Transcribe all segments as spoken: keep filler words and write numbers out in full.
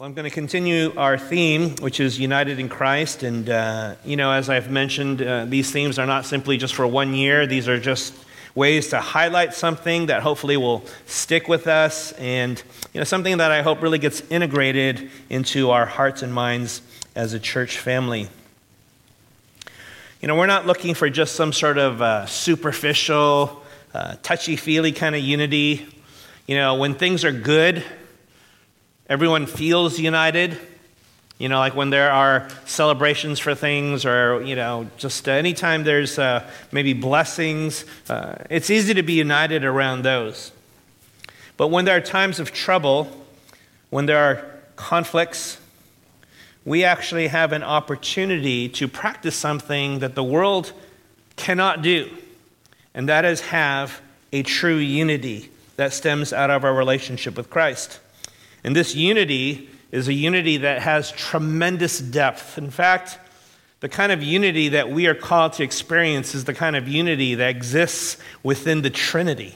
Well, I'm going to continue our theme, which is United in Christ. And, uh, you know, as I've mentioned, uh, these themes are not simply just for one year. These are just ways to highlight something that hopefully will stick with us and, you know, something that I hope really gets integrated into our hearts and minds as a church family. You know, we're not looking for just some sort of uh, superficial, uh, touchy-feely kind of unity. You know, when things are good, everyone feels united, you know, like when there are celebrations for things or, you know, just uh, anytime there's uh, maybe blessings, uh, it's easy to be united around those. But when there are times of trouble, when there are conflicts, we actually have an opportunity to practice something that the world cannot do, and that is have a true unity that stems out of our relationship with Christ. And this unity is a unity that has tremendous depth. In fact, the kind of unity that we are called to experience is the kind of unity that exists within the Trinity.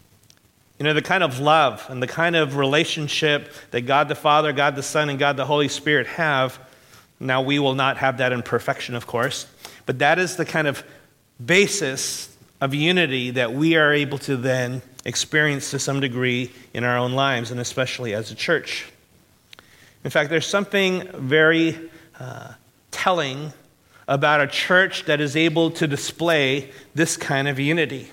You know, the kind of love and the kind of relationship that God the Father, God the Son, and God the Holy Spirit have. Now, we will not have that in perfection, of course, but that is the kind of basis of unity that we are able to then experience to some degree in our own lives, and especially as a church. In fact, there's something very uh, telling about a church that is able to display this kind of unity.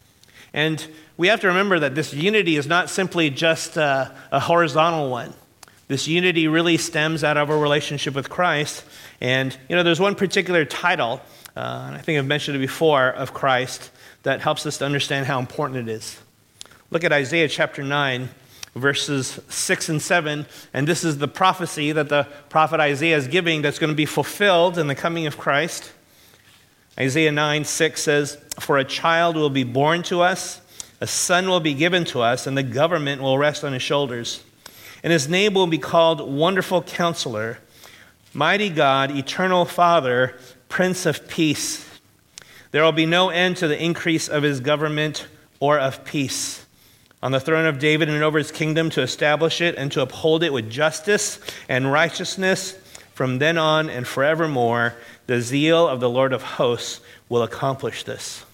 And we have to remember that this unity is not simply just uh, a horizontal one. This unity really stems out of our relationship with Christ. And, you know, there's one particular title, uh, and I think I've mentioned it before, of Christ, that helps us to understand how important it is. Look at Isaiah chapter nine, verses six and seven, and this is the prophecy that the prophet Isaiah is giving that's going to be fulfilled in the coming of Christ. Isaiah nine, six says, "For a child will be born to us, a son will be given to us, and the government will rest on his shoulders. And his name will be called Wonderful Counselor, Mighty God, Eternal Father, Prince of Peace. There will be no end to the increase of his government or of peace. On the throne of David and over his kingdom, to establish it and to uphold it with justice and righteousness from then on and forevermore. The zeal of the Lord of hosts will accomplish this."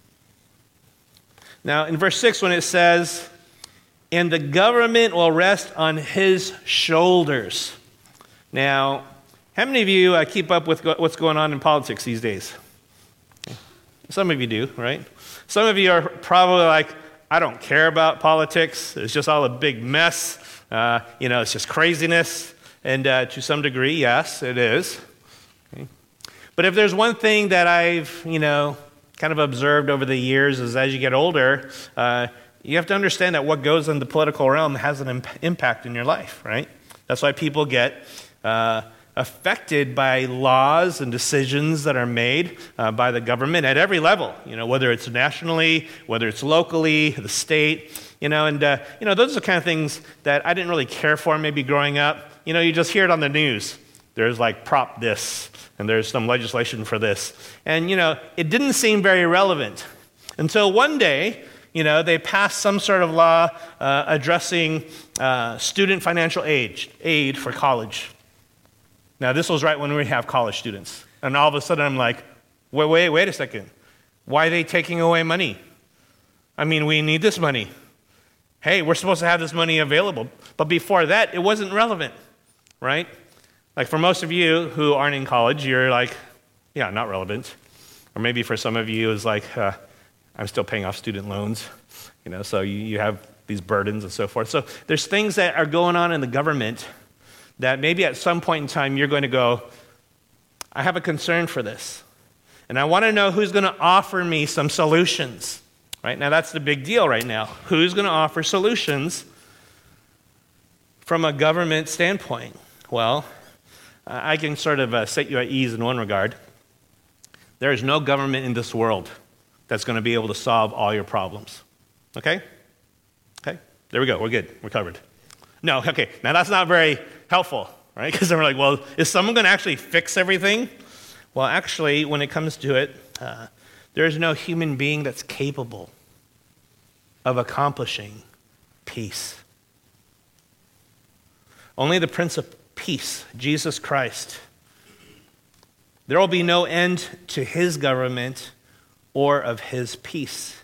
Now, in verse six, when it says, "And the government will rest on his shoulders." Now, how many of you uh, keep up with go- what's going on in politics these days? Some of you do, right? Some of you are probably like, I don't care about politics. It's just all a big mess. Uh, you know, it's just craziness. And uh, to some degree, yes, it is. Okay. But if there's one thing that I've, you know, kind of observed over the years is as you get older, uh, you have to understand that what goes in the political realm has an imp- impact in your life, right? That's why people get uh, affected by laws and decisions that are made uh, by the government at every level, you know, whether it's nationally, whether it's locally, the state, you know, and, uh, you know, those are the kind of things that I didn't really care for maybe growing up. You know, you just hear it on the news. There's like prop this, and there's some legislation for this. And, you know, it didn't seem very relevant until one day, you know, they passed some sort of law uh, addressing uh, student financial aid, aid for college. Now, this was right when we have college students. And all of a sudden, I'm like, wait, wait, wait a second. Why are they taking away money? I mean, we need this money. Hey, we're supposed to have this money available. But before that, it wasn't relevant, right? Like for most of you who aren't in college, you're like, yeah, not relevant. Or maybe for some of you, it's like, uh, I'm still paying off student loans. You know, so you, you have these burdens and so forth. So there's things that are going on in the government that maybe at some point in time you're going to go, I have a concern for this. And I want to know who's going to offer me some solutions. Right? Now that's the big deal right now. Who's going to offer solutions from a government standpoint? Well, I can sort of uh, set you at ease in one regard. There is no government in this world that's going to be able to solve all your problems. Okay? Okay? There we go. We're good. We're covered. No, okay. Now that's not very helpful, right? Because then we're like, well, is someone going to actually fix everything? Well, actually, when it comes to it, uh, there is no human being that's capable of accomplishing peace. Only the Prince of Peace, Jesus Christ. There will be no end to his government or of his peace.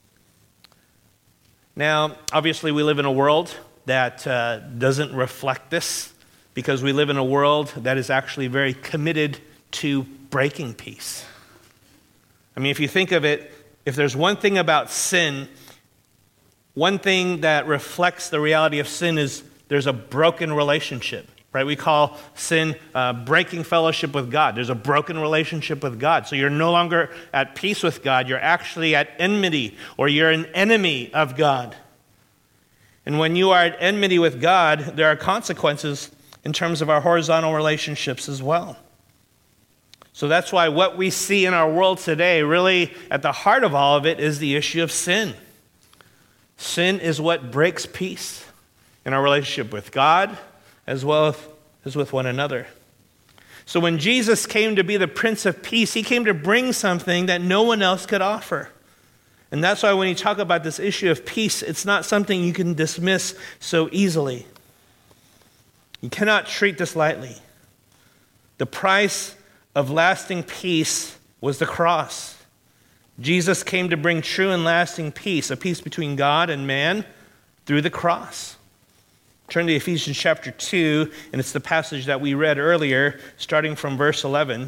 Now, obviously, we live in a world that uh, doesn't reflect this, because we live in a world that is actually very committed to breaking peace. I mean, if you think of it, if there's one thing about sin, one thing that reflects the reality of sin is there's a broken relationship, right? We call sin uh, breaking fellowship with God. There's a broken relationship with God. So you're no longer at peace with God. You're actually at enmity, or you're an enemy of God. And when you are at enmity with God, there are consequences in terms of our horizontal relationships as well. So that's why what we see in our world today, really at the heart of all of it, is the issue of sin. Sin is what breaks peace in our relationship with God as well as with one another. So when Jesus came to be the Prince of Peace, he came to bring something that no one else could offer. And that's why when you talk about this issue of peace, it's not something you can dismiss so easily. You cannot treat this lightly. The price of lasting peace was the cross. Jesus came to bring true and lasting peace, a peace between God and man through the cross. Turn to Ephesians chapter two, and it's the passage that we read earlier, starting from verse eleven.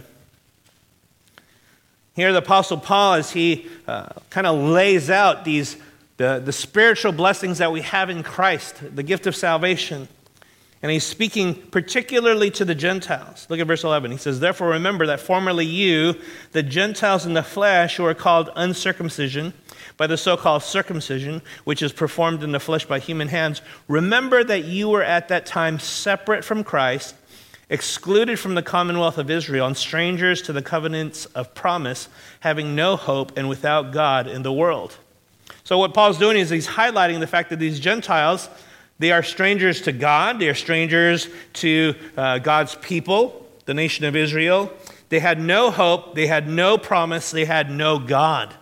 Here the Apostle Paul, as he uh, kind of lays out these the, the spiritual blessings that we have in Christ, the gift of salvation. And he's speaking particularly to the Gentiles. Look at verse eleven. He says, "Therefore remember that formerly you, the Gentiles in the flesh, who are called uncircumcision by the so-called circumcision, which is performed in the flesh by human hands, remember that you were at that time separate from Christ, excluded from the commonwealth of Israel, and strangers to the covenants of promise, having no hope and without God in the world." So what Paul's doing is he's highlighting the fact that these Gentiles, they are strangers to God. They are strangers to uh, God's people, the nation of Israel. They had no hope. They had no promise. They had no God.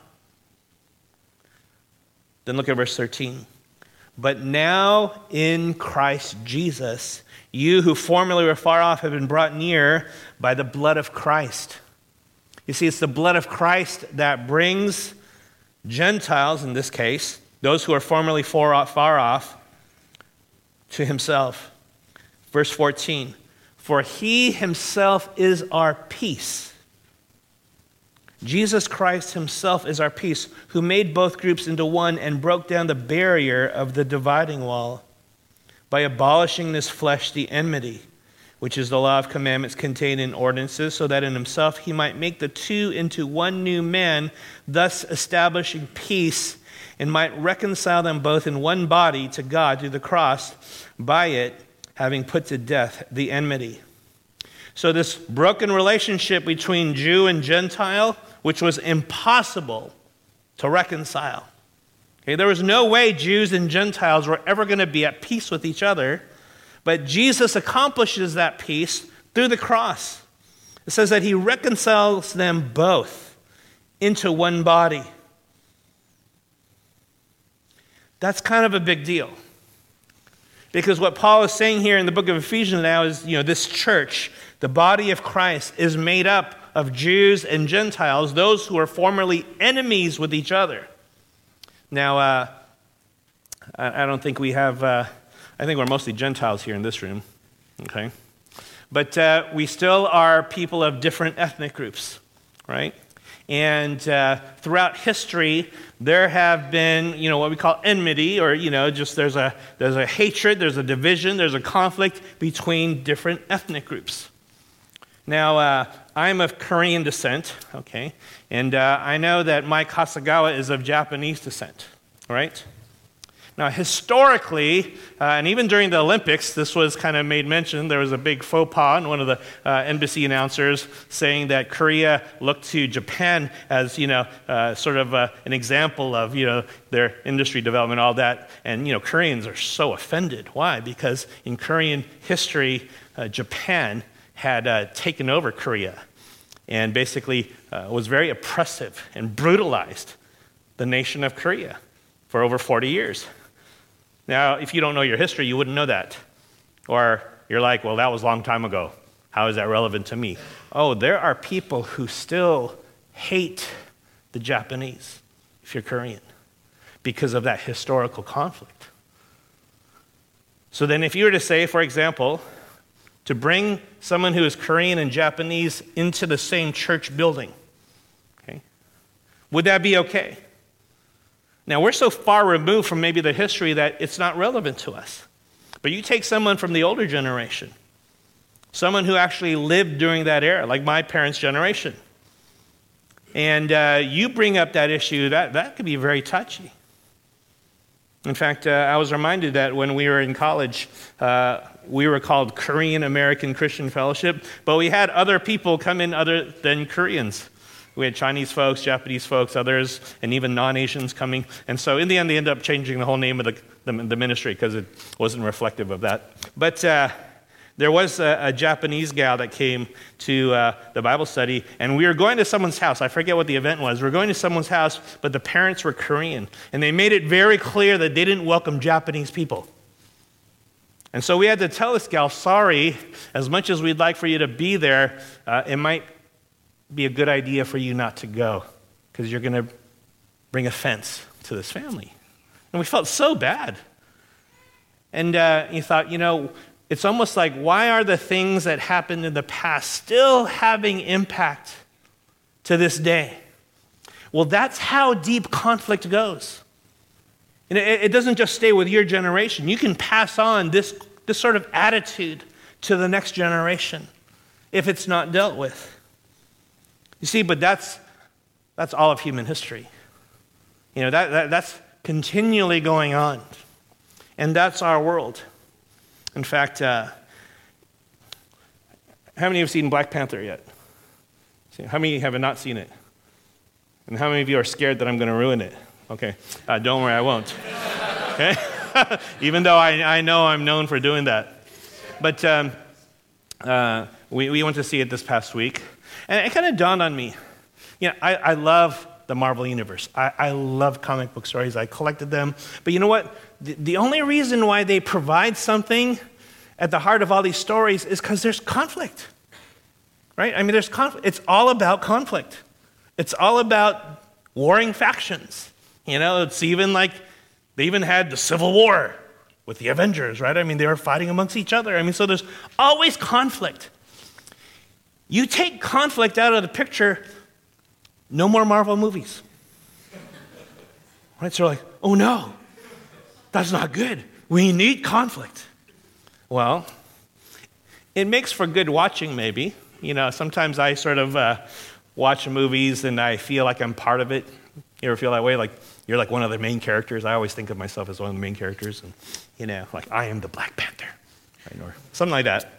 Then look at verse thirteen. "But now in Christ Jesus, you who formerly were far off have been brought near by the blood of Christ." You see, it's the blood of Christ that brings Gentiles, in this case, those who are formerly far off, far off, to himself. Verse fourteen, "For he himself is our peace." Jesus Christ himself is our peace, who made both groups into one and broke down the barrier of the dividing wall by abolishing this flesh the enmity, which is the law of commandments contained in ordinances, so that in himself he might make the two into one new man, thus establishing peace, and might reconcile them both in one body to God through the cross, by it having put to death the enmity. So this broken relationship between Jew and Gentile, which was impossible to reconcile. Okay, there was no way Jews and Gentiles were ever going to be at peace with each other, but Jesus accomplishes that peace through the cross. It says that he reconciles them both into one body. That's kind of a big deal. Because what Paul is saying here in the book of Ephesians now is, you know, this church, the body of Christ, is made up of Jews and Gentiles, those who are formerly enemies with each other. Now, uh, I, I don't think we have, uh, I think we're mostly Gentiles here in this room, okay? But uh, we still are people of different ethnic groups, right? And uh, throughout history, there have been, you know, what we call enmity, or, you know, just there's a there's a hatred, there's a division, there's a conflict between different ethnic groups. Now, uh, I'm of Korean descent, okay, and uh, I know that Mike Hasegawa is of Japanese descent, right? Now, historically, uh, and even during the Olympics, this was kind of made mention. There was a big faux pas in one of the uh, N B C announcers saying that Korea looked to Japan as, you know, uh, sort of uh, an example of, you know, their industry development, all that. And, you know, Koreans are so offended. Why? Because in Korean history, uh, Japan had uh, taken over Korea and basically uh, was very oppressive and brutalized the nation of Korea for over forty years. Now, if you don't know your history, you wouldn't know that. Or you're like, well, that was a long time ago. How is that relevant to me? Oh, there are people who still hate the Japanese, if you're Korean, because of that historical conflict. So then if you were to say, for example, to bring someone who is Korean and Japanese into the same church building, okay, would that be okay? Now, we're so far removed from maybe the history that it's not relevant to us. But you take someone from the older generation, someone who actually lived during that era, like my parents' generation, and uh, you bring up that issue, that, that could be very touchy. In fact, uh, I was reminded that when we were in college, uh, we were called Korean American Christian Fellowship, but we had other people come in other than Koreans. We had Chinese folks, Japanese folks, others, and even non-Asians coming. And so in the end, they ended up changing the whole name of the, the, the ministry because it wasn't reflective of that. But uh, there was a, a Japanese gal that came to uh, the Bible study, and we were going to someone's house. I forget what the event was. We were going to someone's house, but the parents were Korean. And they made it very clear that they didn't welcome Japanese people. And so we had to tell this gal, sorry, as much as we'd like for you to be there, uh, it might be a good idea for you not to go because you're going to bring offense to this family. And we felt so bad. And uh, you thought, you know, it's almost like, why are the things that happened in the past still having impact to this day? Well, that's how deep conflict goes. And it, it doesn't just stay with your generation. You can pass on this, this sort of attitude to the next generation if it's not dealt with. You see, but that's that's all of human history. You know, that, that that's continually going on. And that's our world. In fact, uh, how many have seen Black Panther yet? How many have not seen it? And how many of you are scared that I'm going to ruin it? Okay, uh, don't worry, I won't. Okay, even though I, I know I'm known for doing that. But um, uh, we, we went to see it this past week. And it kind of dawned on me, you know, I, I love the Marvel Universe. I, I love comic book stories. I collected them. But you know what? The, the only reason why they provide something at the heart of all these stories is because there's conflict, right? I mean, there's conflict. It's all about conflict. It's all about warring factions. You know, it's even like they even had the Civil War with the Avengers, right? I mean, they were fighting amongst each other. I mean, so there's always conflict. You take conflict out of the picture, no more Marvel movies. Right? So like, oh no, that's not good. We need conflict. Well, it makes for good watching maybe. You know, sometimes I sort of uh, watch movies and I feel like I'm part of it. You ever feel that way? Like you're like one of the main characters. I always think of myself as one of the main characters. And, you know, like I am the Black Panther. Right? Or something like that.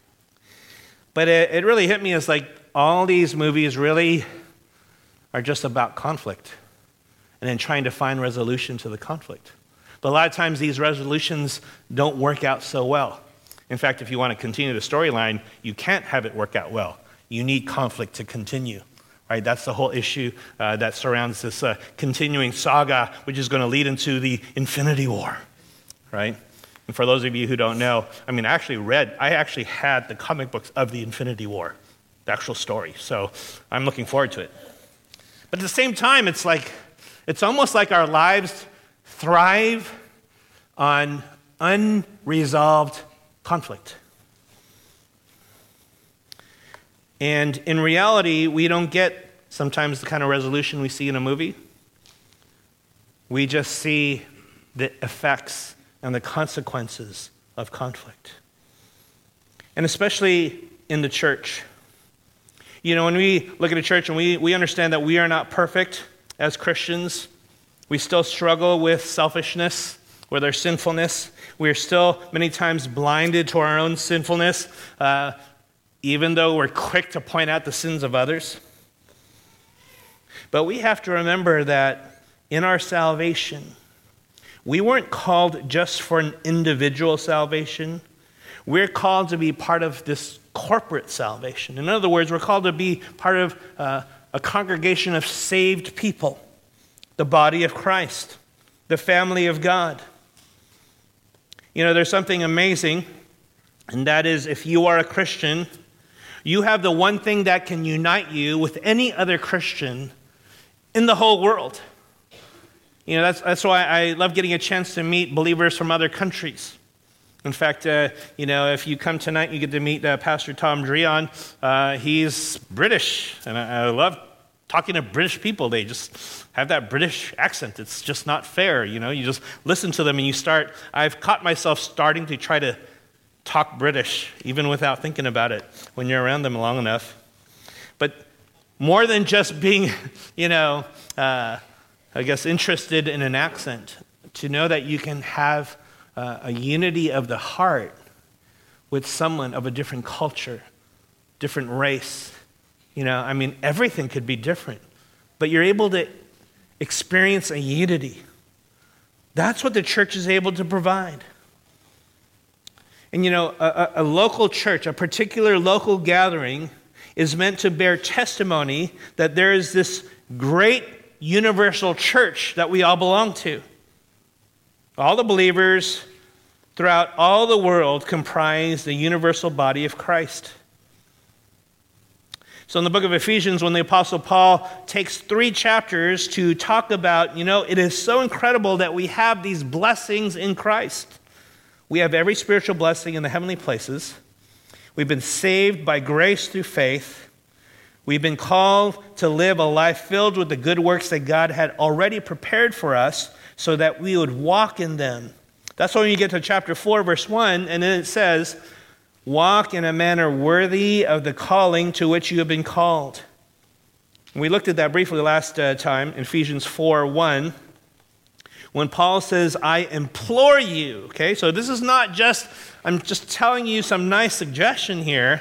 But it, it really hit me as like all these movies really are just about conflict and then trying to find resolution to the conflict. But a lot of times these resolutions don't work out so well. In fact, if you want to continue the storyline, you can't have it work out well. You need conflict to continue. Right? That's the whole issue uh, that surrounds this uh, continuing saga, which is going to lead into the Infinity War. Right? And for those of you who don't know, I mean, I actually read, I actually had the comic books of the Infinity War, the actual story. So I'm looking forward to it. But at the same time, it's like, it's almost like our lives thrive on unresolved conflict. And in reality, we don't get sometimes the kind of resolution we see in a movie. We just see the effects and the consequences of conflict. And especially in the church. You know, when we look at a church and we, we understand that we are not perfect as Christians, we still struggle with selfishness, with our sinfulness. We are still many times blinded to our own sinfulness, uh, even though we're quick to point out the sins of others. But we have to remember that in our salvation, we weren't called just for an individual salvation. We're called to be part of this corporate salvation. In other words, we're called to be part of uh, a congregation of saved people, the body of Christ, the family of God. You know, there's something amazing And that is, if you are a Christian, you have the one thing that can unite you with any other Christian in the whole world. You know, that's, that's why I love getting a chance to meet believers from other countries. In fact, uh, you know, if you come tonight, you get to meet uh, Pastor Tom Drion. Uh, he's British, and I, I love talking to British people. They just have that British accent. It's just not fair, you know. You just listen to them and you start, I've caught myself starting to try to talk British, even without thinking about it, when you're around them long enough. But more than just being, you know, uh, I guess interested in an accent, to know that you can have uh, a unity of the heart with someone of a different culture, different race. You know, I mean, everything could be different, but you're able to experience a unity. That's what the church is able to provide. And you know, a, a local church, a particular local gathering, is meant to bear testimony that there is this great universal church that we all belong to. All the believers throughout all the world comprise the universal body of Christ. So in the book of Ephesians, when the Apostle Paul takes three chapters to talk about, you know, it is so incredible that we have these blessings in Christ. We have every spiritual blessing in the heavenly places. We've been saved by grace through faith. We've been called to live a life filled with the good works that God had already prepared for us so that we would walk in them. That's why when you get to chapter four, verse one, and then it says, walk in a manner worthy of the calling to which you have been called. We looked at that briefly last uh, time, in Ephesians four one, when Paul says, I implore you. Okay, so this is not just, I'm just telling you some nice suggestion here.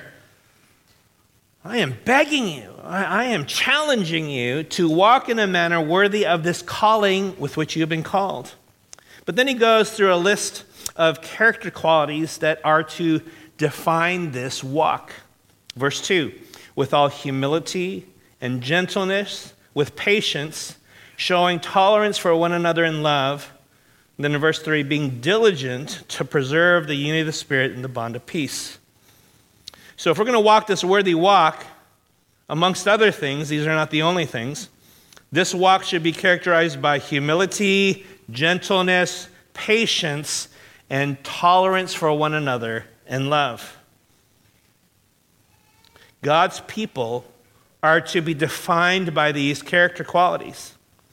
I am begging you, I, I am challenging you to walk in a manner worthy of this calling with which you have been called. But then he goes through a list of character qualities that are to define this walk. Verse two, with all humility and gentleness, with patience, showing tolerance for one another in love. And then in verse three, being diligent to preserve the unity of the Spirit in the bond of peace. So if we're going to walk this worthy walk, amongst other things, these are not the only things, this walk should be characterized by humility, gentleness, patience, and tolerance for one another and love. God's people are to be defined by these character qualities.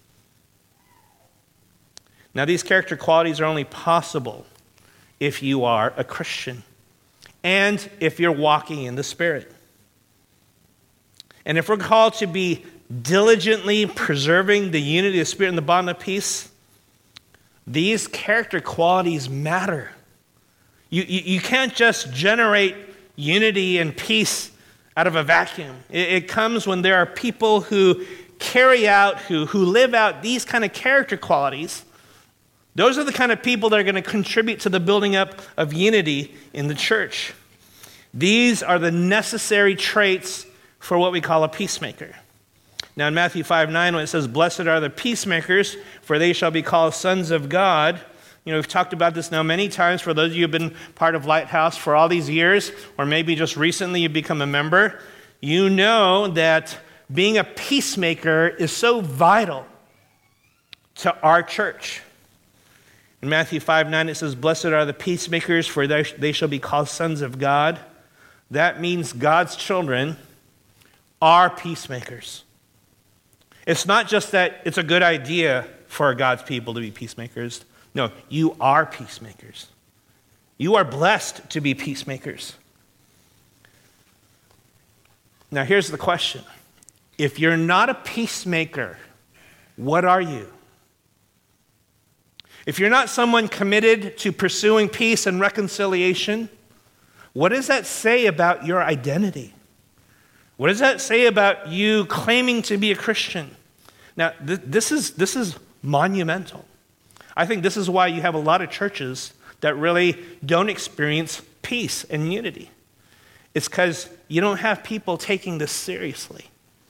Now, these character qualities are only possible if you are a Christian and if you're walking in the Spirit. And if we're called to be diligently preserving the unity of the Spirit and the bond of peace, these character qualities matter. You, you, you can't just generate unity and peace out of a vacuum. It, it comes when there are people who carry out, who, who live out these kind of character qualities. Those are the kind of people that are going to contribute to the building up of unity in the church. These are the necessary traits for what we call a peacemaker. Now in Matthew five nine, when it says, blessed are the peacemakers, for they shall be called sons of God. You know, we've talked about this now many times for those of you who have been part of Lighthouse for all these years, or maybe just recently you've become a member. You know that being a peacemaker is so vital to our church. In Matthew five nine, it says, blessed are the peacemakers, for they, they shall be called sons of God. That means God's children are peacemakers. It's not just that it's a good idea for God's people to be peacemakers. No, you are peacemakers. You are blessed to be peacemakers. Now here's the question. If you're not a peacemaker, what are you? If you're not someone committed to pursuing peace and reconciliation, what does that say about your identity? What does that say about you claiming to be a Christian? Now, th- this is this is monumental. I think this is why you have a lot of churches that really don't experience peace and unity. It's because you don't have people taking this seriously.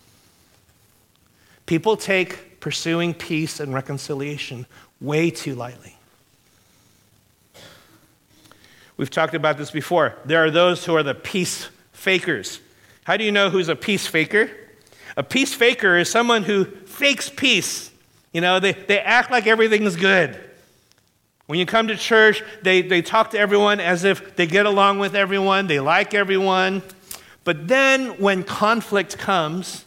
People take pursuing peace and reconciliation way too lightly. We've talked about this before. There are those who are the peace fakers. How do you know who's a peace faker? A peace faker is someone who fakes peace. You know, they, they act like everything's good. When you come to church, they, they talk to everyone as if they get along with everyone, they like everyone. But then when conflict comes,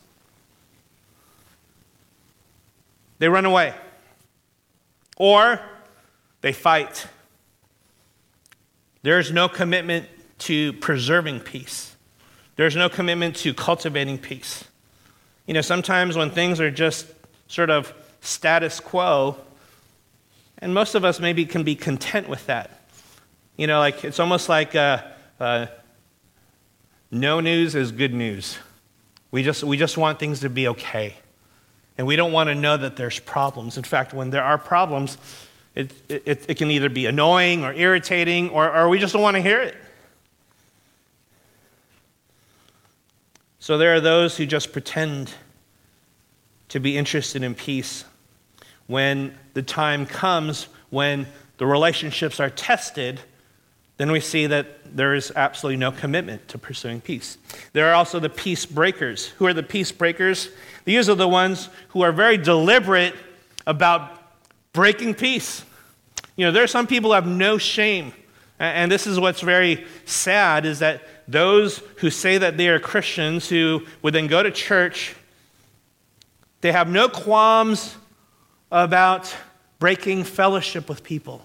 they run away. Or they fight. There's no commitment to preserving peace. There's no commitment to cultivating peace. You know, sometimes when things are just sort of status quo, and most of us maybe can be content with that. You know, like it's almost like uh, uh, no news is good news. We just we just want things to be okay. And we don't want to know that there's problems. In fact, when there are problems, it, it, it can either be annoying or irritating, or, or we just don't want to hear it. So there are those who just pretend to be interested in peace. When the time comes, when the relationships are tested, then we see that there is absolutely no commitment to pursuing peace. There are also the peace breakers. Who are the peace breakers? These are the ones who are very deliberate about breaking peace. You know, there are some people who have no shame. And this is what's very sad, is that those who say that they are Christians, who would then go to church, they have no qualms about breaking fellowship with people,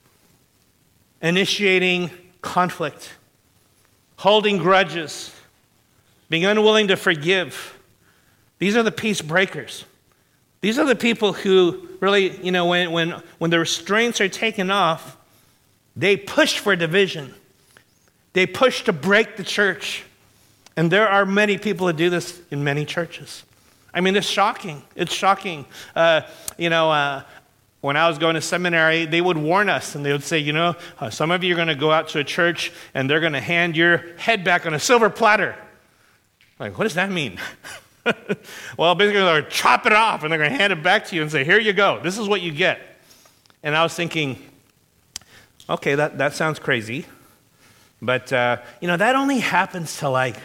initiating conflict, holding grudges, being unwilling to forgive. These are the peace breakers. These are the people who really, you know, when, when, when the restraints are taken off, they push for division. They push to break the church. And there are many people who do this in many churches. I mean, it's shocking. It's shocking. Uh, you know, uh, when I was going to seminary, they would warn us, and they would say, you know, uh, some of you are going to go out to a church, and they're going to hand your head back on a silver platter. Like, what does that mean? Well, basically, they're going to chop it off, and they're going to hand it back to you and say, here you go. This is what you get. And I was thinking, okay, that, that sounds crazy. But, uh, you know, that only happens to, like,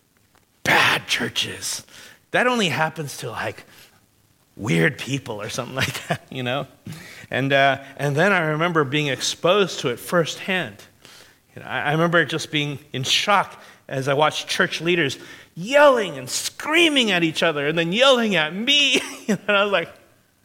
bad churches. That only happens to, like, weird people or something like that, you know? And uh, and then I remember being exposed to it firsthand. You know, I, I remember just being in shock as I watched church leaders yelling and screaming at each other and then yelling at me. And I was like,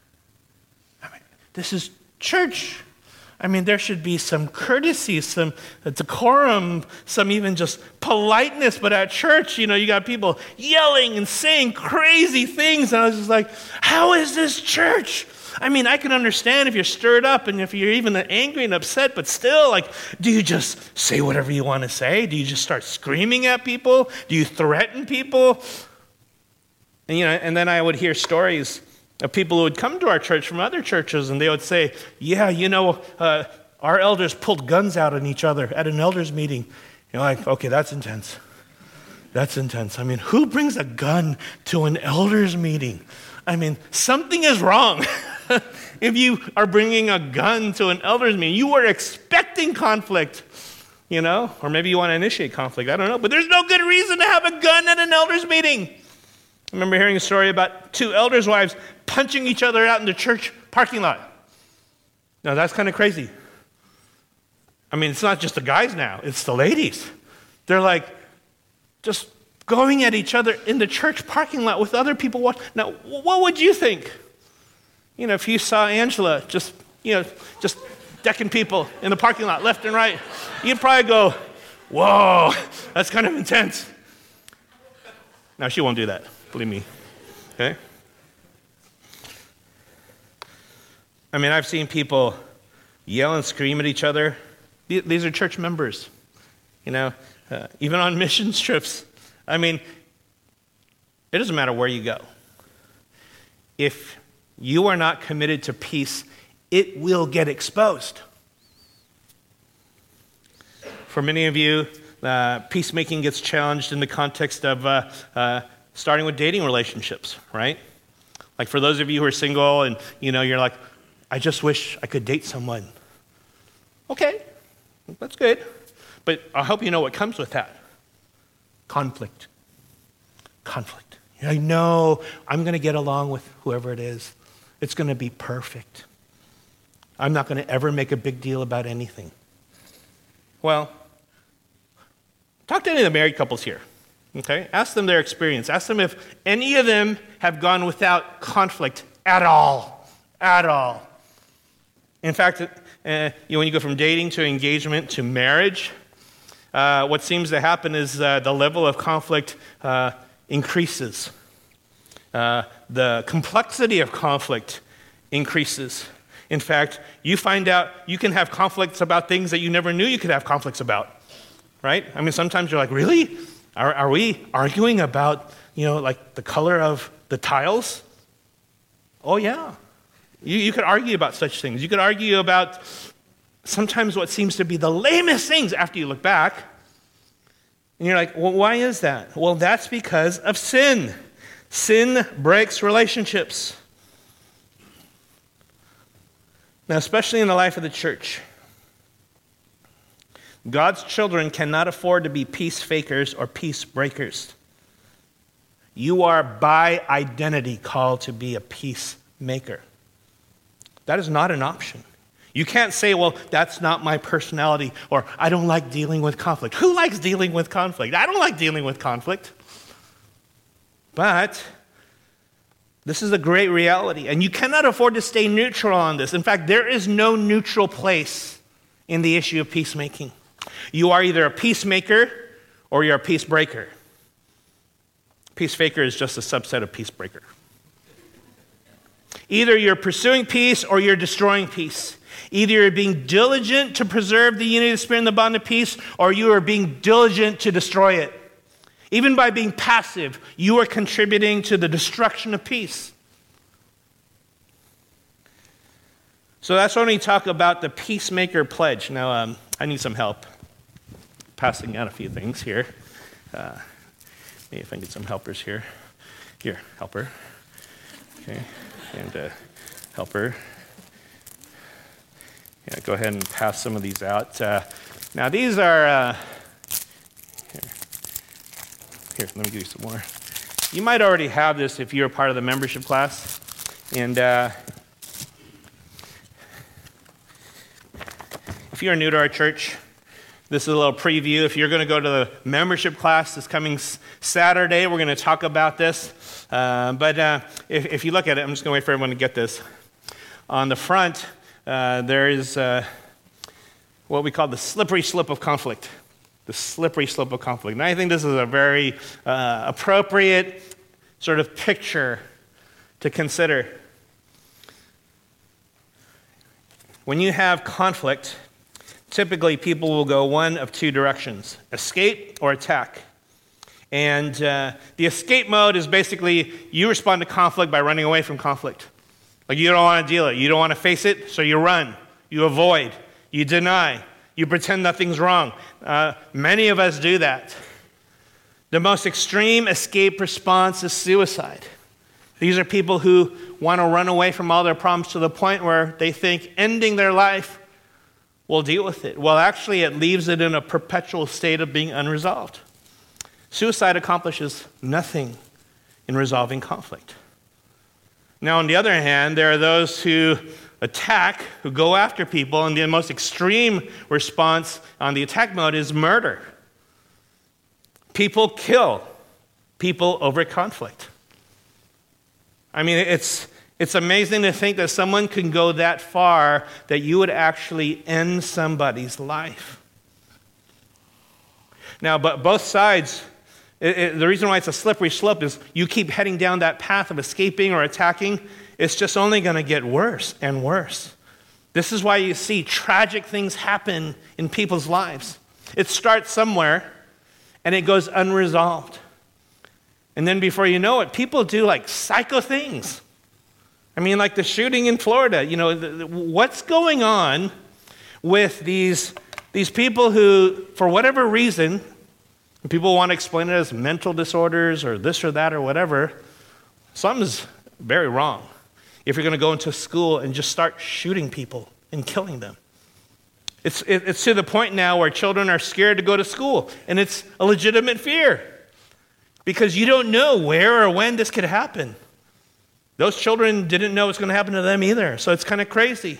I mean, this is church. I mean, there should be some courtesy, some decorum, some even just politeness. But at church, you know, you got people yelling and saying crazy things. And I was just like, how is this church? I mean, I can understand if you're stirred up and if you're even angry and upset, but still, like, do you just say whatever you want to say? Do you just start screaming at people? Do you threaten people? And, you know, and then I would hear stories of people who would come to our church from other churches, and they would say, yeah, you know, uh, our elders pulled guns out on each other at an elders meeting. You're like, okay, that's intense. That's intense. I mean, who brings a gun to an elders meeting? I mean, something is wrong. If you are bringing a gun to an elders meeting, you are expecting conflict, you know, or maybe you want to initiate conflict. I don't know, but there's no good reason to have a gun at an elders meeting. I remember hearing a story about two elders' wives punching each other out in the church parking lot. Now, that's kind of crazy. I mean, it's not just the guys now, it's the ladies. They're like just going at each other in the church parking lot with other people watching. Now, what would you think? You know, if you saw Angela just, you know, just decking people in the parking lot left and right, you'd probably go, whoa, that's kind of intense. Now, she won't do that. Believe me, okay? I mean, I've seen people yell and scream at each other. These are church members, you know, uh, even on mission trips. I mean, it doesn't matter where you go. If you are not committed to peace, it will get exposed. For many of you, uh, peacemaking gets challenged in the context of uh, uh, starting with dating relationships, right? Like for those of you who are single and, you know, you're like, I just wish I could date someone. Okay, that's good. But I hope you know what comes with that. Conflict. Conflict. I know I'm going to get along with whoever it is. It's going to be perfect. I'm not going to ever make a big deal about anything. Well, talk to any of the married couples here. Okay? Ask them their experience. Ask them if any of them have gone without conflict at all. At all. In fact, uh, you know, when you go from dating to engagement to marriage, uh, what seems to happen is uh, the level of conflict uh, increases. Uh, the complexity of conflict increases. In fact, you find out you can have conflicts about things that you never knew you could have conflicts about, right? I mean, sometimes you're like, really? Are, are we arguing about, you know, like the color of the tiles? Oh, yeah. You, you could argue about such things. You could argue about sometimes what seems to be the lamest things after you look back. And you're like, well, why is that? Well, that's because of sin. Sin breaks relationships. Now, especially in the life of the church, God's children cannot afford to be peace fakers or peace breakers. You are by identity called to be a peacemaker. That is not an option. You can't say, well, that's not my personality, or I don't like dealing with conflict. Who likes dealing with conflict? I don't like dealing with conflict. But this is a great reality, and you cannot afford to stay neutral on this. In fact, there is no neutral place in the issue of peacemaking. You are either a peacemaker or you're a peace breaker. Peace faker is just a subset of peace breaker. Either you're pursuing peace or you're destroying peace. Either you're being diligent to preserve the unity of the Spirit and the bond of peace, or you are being diligent to destroy it. Even by being passive, you are contributing to the destruction of peace. So that's when we talk about the peacemaker pledge. Now, um, I need some help passing out a few things here. Uh, maybe if I can get some helpers here. Here, helper. Okay, and uh, helper. Yeah, go ahead and pass some of these out. Uh, now, these are... Uh, here. Here, let me give you some more. You might already have this if you're a part of the membership class. And uh, if you're new to our church, this is a little preview. If you're going to go to the membership class this coming Saturday, we're going to talk about this. Uh, but uh, if, if you look at it, I'm just going to wait for everyone to get this. On the front, uh, there is uh, what we call the slippery slope of conflict. The slippery slope of conflict. And I think this is a very uh, appropriate sort of picture to consider. When you have conflict, typically people will go one of two directions: escape or attack. And uh, the escape mode is basically you respond to conflict by running away from conflict. Like you don't want to deal it. You don't want to face it, so you run. You avoid. You deny. You pretend nothing's wrong. Uh, many of us do that. The most extreme escape response is suicide. These are people who want to run away from all their problems to the point where they think ending their life will deal with it. Well, actually, it leaves it in a perpetual state of being unresolved. Suicide accomplishes nothing in resolving conflict. Now, on the other hand, there are those who attack, who go after people, and the most extreme response on the attack mode is murder. People kill people over conflict. I mean, it's it's amazing to think that someone can go that far that you would actually end somebody's life. Now, but both sides, it, it, the reason why it's a slippery slope is you keep heading down that path of escaping or attacking, it's just only going to get worse and worse. This is why you see tragic things happen in people's lives. It starts somewhere, and it goes unresolved. And then before you know it, people do like psycho things. I mean, like the shooting in Florida. You know, the, the, what's going on with these, these people who, for whatever reason, people want to explain it as mental disorders or this or that or whatever, something's very wrong if you're going to go into school and just start shooting people and killing them. It's, it, it's to the point now where children are scared to go to school, and it's a legitimate fear because you don't know where or when this could happen. Those children didn't know it's going to happen to them either, so it's kind of crazy.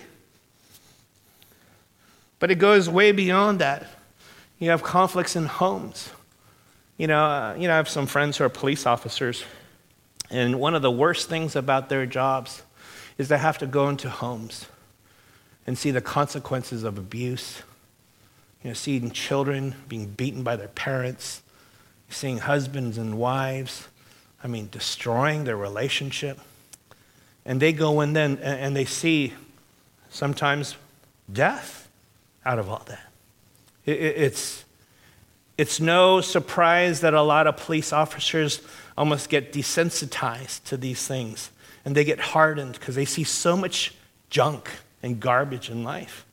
But it goes way beyond that. You have conflicts in homes. You know, uh, you know, I have some friends who are police officers, and one of the worst things about their jobs is they have to go into homes and see the consequences of abuse. You know, seeing children being beaten by their parents, seeing husbands and wives, I mean, destroying their relationship. And they go in then and they see sometimes death out of all that. It's, it's no surprise that a lot of police officers almost get desensitized to these things, and they get hardened because they see so much junk and garbage in life.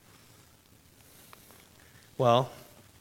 Well,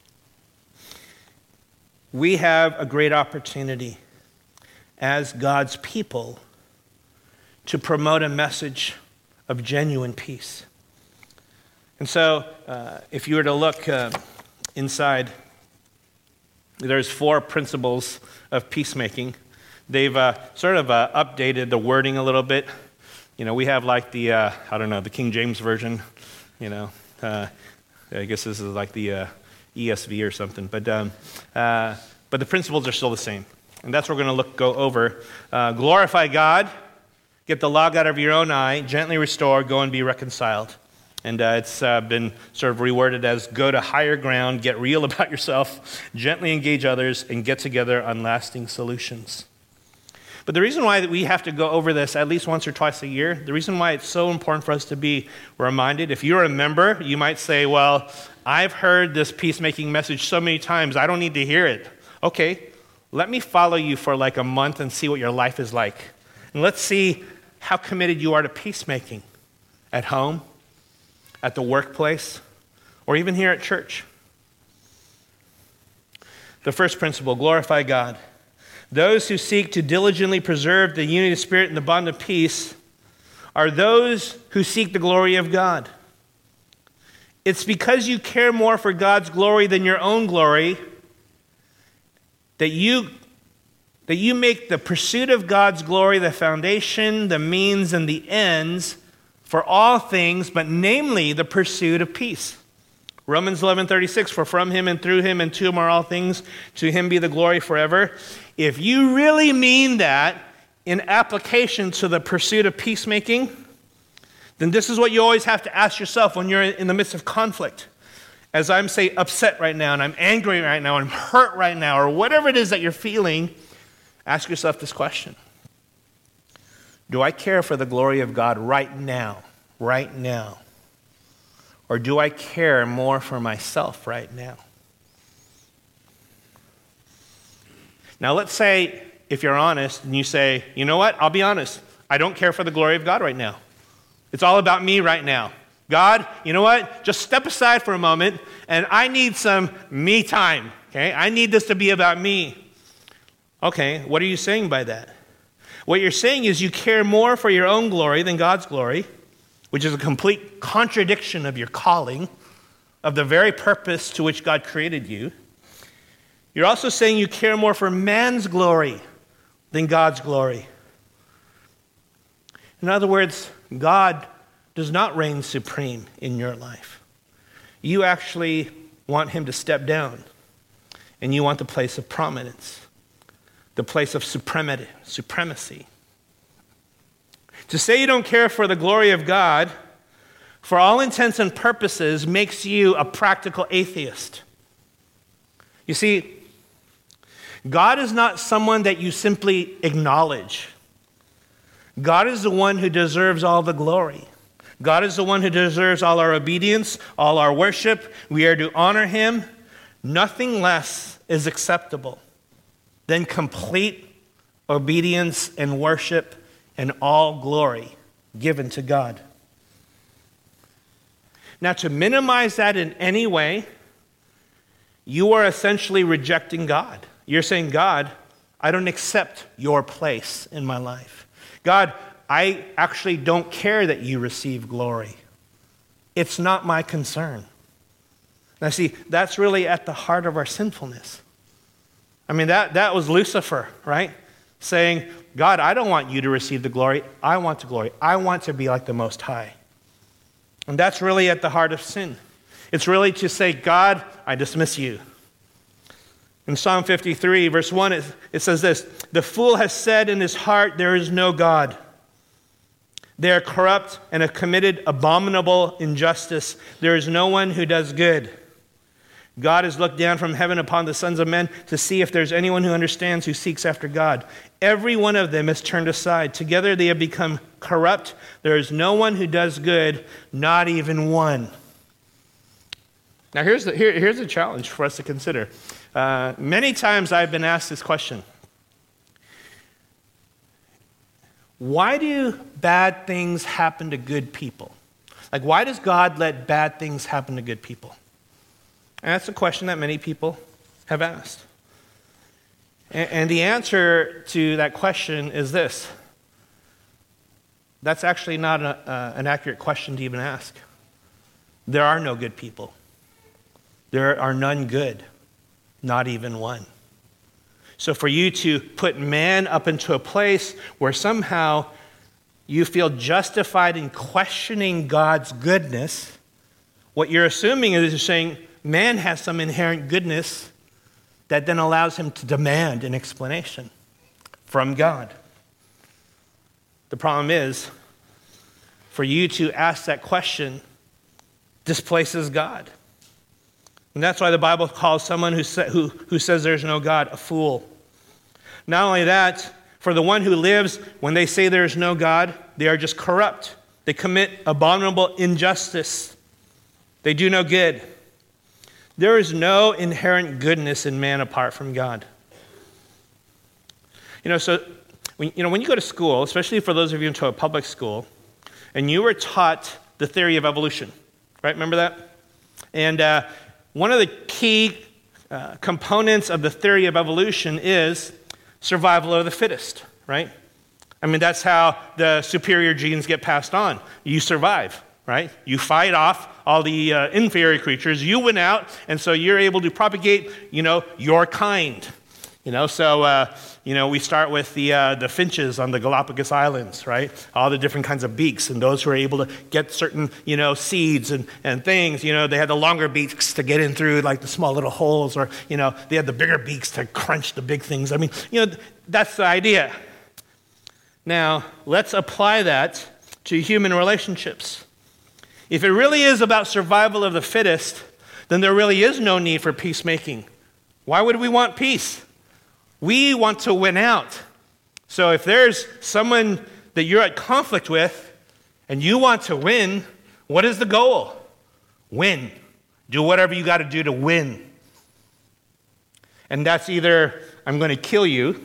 we have a great opportunity as God's people to promote a message of genuine peace. And so, uh, if you were to look uh, inside, there's four principles of peacemaking. They've uh, sort of uh, updated the wording a little bit. You know, we have like the, uh, I don't know, the King James Version, you know. Uh, I guess this is like the uh, E S V or something. But um, uh, but the principles are still the same. And that's what we're going to look go over. Uh, glorify God, get the log out of your own eye, gently restore, go and be reconciled. And uh, it's uh, been sort of reworded as go to higher ground, get real about yourself, gently engage others, and get together on lasting solutions. But the reason why we have to go over this at least once or twice a year, the reason why it's so important for us to be reminded, if you're a member, you might say, well, I've heard this peacemaking message so many times, I don't need to hear it. Okay, let me follow you for like a month and see what your life is like. And let's see how committed you are to peacemaking at home, at the workplace, or even here at church. The first principle, glorify God. Those who seek to diligently preserve the unity of the Spirit and the bond of peace are those who seek the glory of God. It's because you care more for God's glory than your own glory that you, that you make the pursuit of God's glory the foundation, the means, and the ends for all things, but namely the pursuit of peace. Romans eleven thirty-six, for from him and through him and to him are all things, to him be the glory forever. If you really mean that in application to the pursuit of peacemaking, then this is what you always have to ask yourself when you're in the midst of conflict. As I'm, say, upset right now, and I'm angry right now, and I'm hurt right now, or whatever it is that you're feeling, ask yourself this question. Do I care for the glory of God right now, right now? Or do I care more for myself right now? Now, let's say, if you're honest, and you say, you know what, I'll be honest, I don't care for the glory of God right now. It's all about me right now. God, you know what, just step aside for a moment, and I need some me time, okay? I need this to be about me. Okay, what are you saying by that? What you're saying is you care more for your own glory than God's glory, which is a complete contradiction of your calling, of the very purpose to which God created you. You're also saying you care more for man's glory than God's glory. In other words, God does not reign supreme in your life. You actually want him to step down, and you want the place of prominence, the place of supremacy. supremacy. To say you don't care for the glory of God, for all intents and purposes, makes you a practical atheist. You see, God is not someone that you simply acknowledge. God is the one who deserves all the glory. God is the one who deserves all our obedience, all our worship. We are to honor him. Nothing less is acceptable than complete obedience and worship and all glory given to God. Now, to minimize that in any way, you are essentially rejecting God. You're saying, God, I don't accept your place in my life. God, I actually don't care that you receive glory. It's not my concern. Now see, that's really at the heart of our sinfulness. I mean, that, that was Lucifer, right? Saying, God, I don't want you to receive the glory. I want the glory. I want to be like the Most High. And that's really at the heart of sin. It's really to say, God, I dismiss you. In Psalm fifty-three, verse one, it, it says this, the fool has said in his heart, there is no God. They are corrupt and have committed abominable injustice. There is no one who does good. God has looked down from heaven upon the sons of men to see if there's anyone who understands, who seeks after God. Every one of them is turned aside. Together they have become corrupt. There is no one who does good, not even one. Now here's the, here, here's a challenge for us to consider. Uh, many times I've been asked this question. Why do bad things happen to good people? Like, why does God let bad things happen to good people? And that's a question that many people have asked. And, and the answer to that question is this. That's actually not a, uh, an accurate question to even ask. There are no good people. There are none good, not even one. So for you to put man up into a place where somehow you feel justified in questioning God's goodness, what you're assuming is you're saying man has some inherent goodness that then allows him to demand an explanation from God. The problem is, for you to ask that question displaces God. And that's why the Bible calls someone who, sa- who, who says there's no God a fool. Not only that, for the one who lives, when they say there's no God, they are just corrupt. They commit abominable injustice. They do no good. There is no inherent goodness in man apart from God. You know, so when, you know, when you go to school, especially for those of you into a public school, and you were taught the theory of evolution, right? Remember that? And uh, one of the key uh, components of the theory of evolution is survival of the fittest, right? I mean, that's how the superior genes get passed on. You survive, right? You fight off all the uh, inferior creatures. You win out, and so you're able to propagate, you know, your kind. You know, so, uh, you know, we start with the uh, the finches on the Galapagos Islands, right? All the different kinds of beaks, and those who are able to get certain, you know, seeds and, and things, you know, they had the longer beaks to get in through, like the small little holes, or, you know, they had the bigger beaks to crunch the big things. I mean, you know, that's the idea. Now, let's apply that to human relationships. If it really is about survival of the fittest, then there really is no need for peacemaking. Why would we want peace? We want to win out. So if there's someone that you're at conflict with and you want to win, what is the goal? Win. Do whatever you got to do to win. And that's either I'm going to kill you,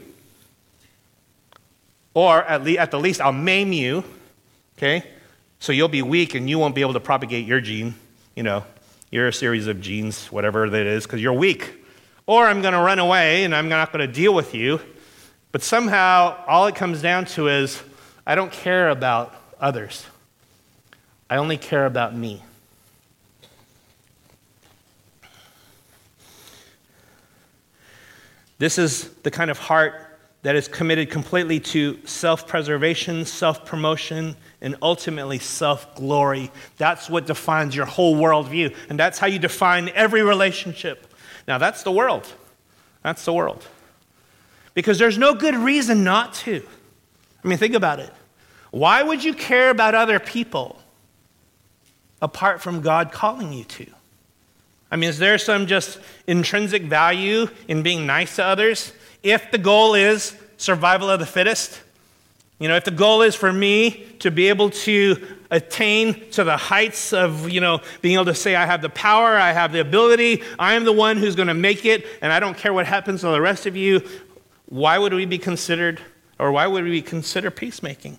or at, le- at the least I'll maim you, okay? So you'll be weak and you won't be able to propagate your gene, you know, your series of genes, whatever that is, because you're weak. Or I'm going to run away and I'm not going to deal with you. But somehow, all it comes down to is, I don't care about others. I only care about me. This is the kind of heart that is committed completely to self-preservation, self-promotion, and ultimately self-glory. That's what defines your whole worldview. And that's how you define every relationship. Now, that's the world. That's the world. Because there's no good reason not to. I mean, think about it. Why would you care about other people apart from God calling you to? I mean, is there some just intrinsic value in being nice to others if the goal is survival of the fittest? You know, if the goal is for me to be able to attain to the heights of, you know, being able to say I have the power, I have the ability, I am the one who's going to make it, and I don't care what happens to the rest of you, why would we be considered, or why would we consider peacemaking?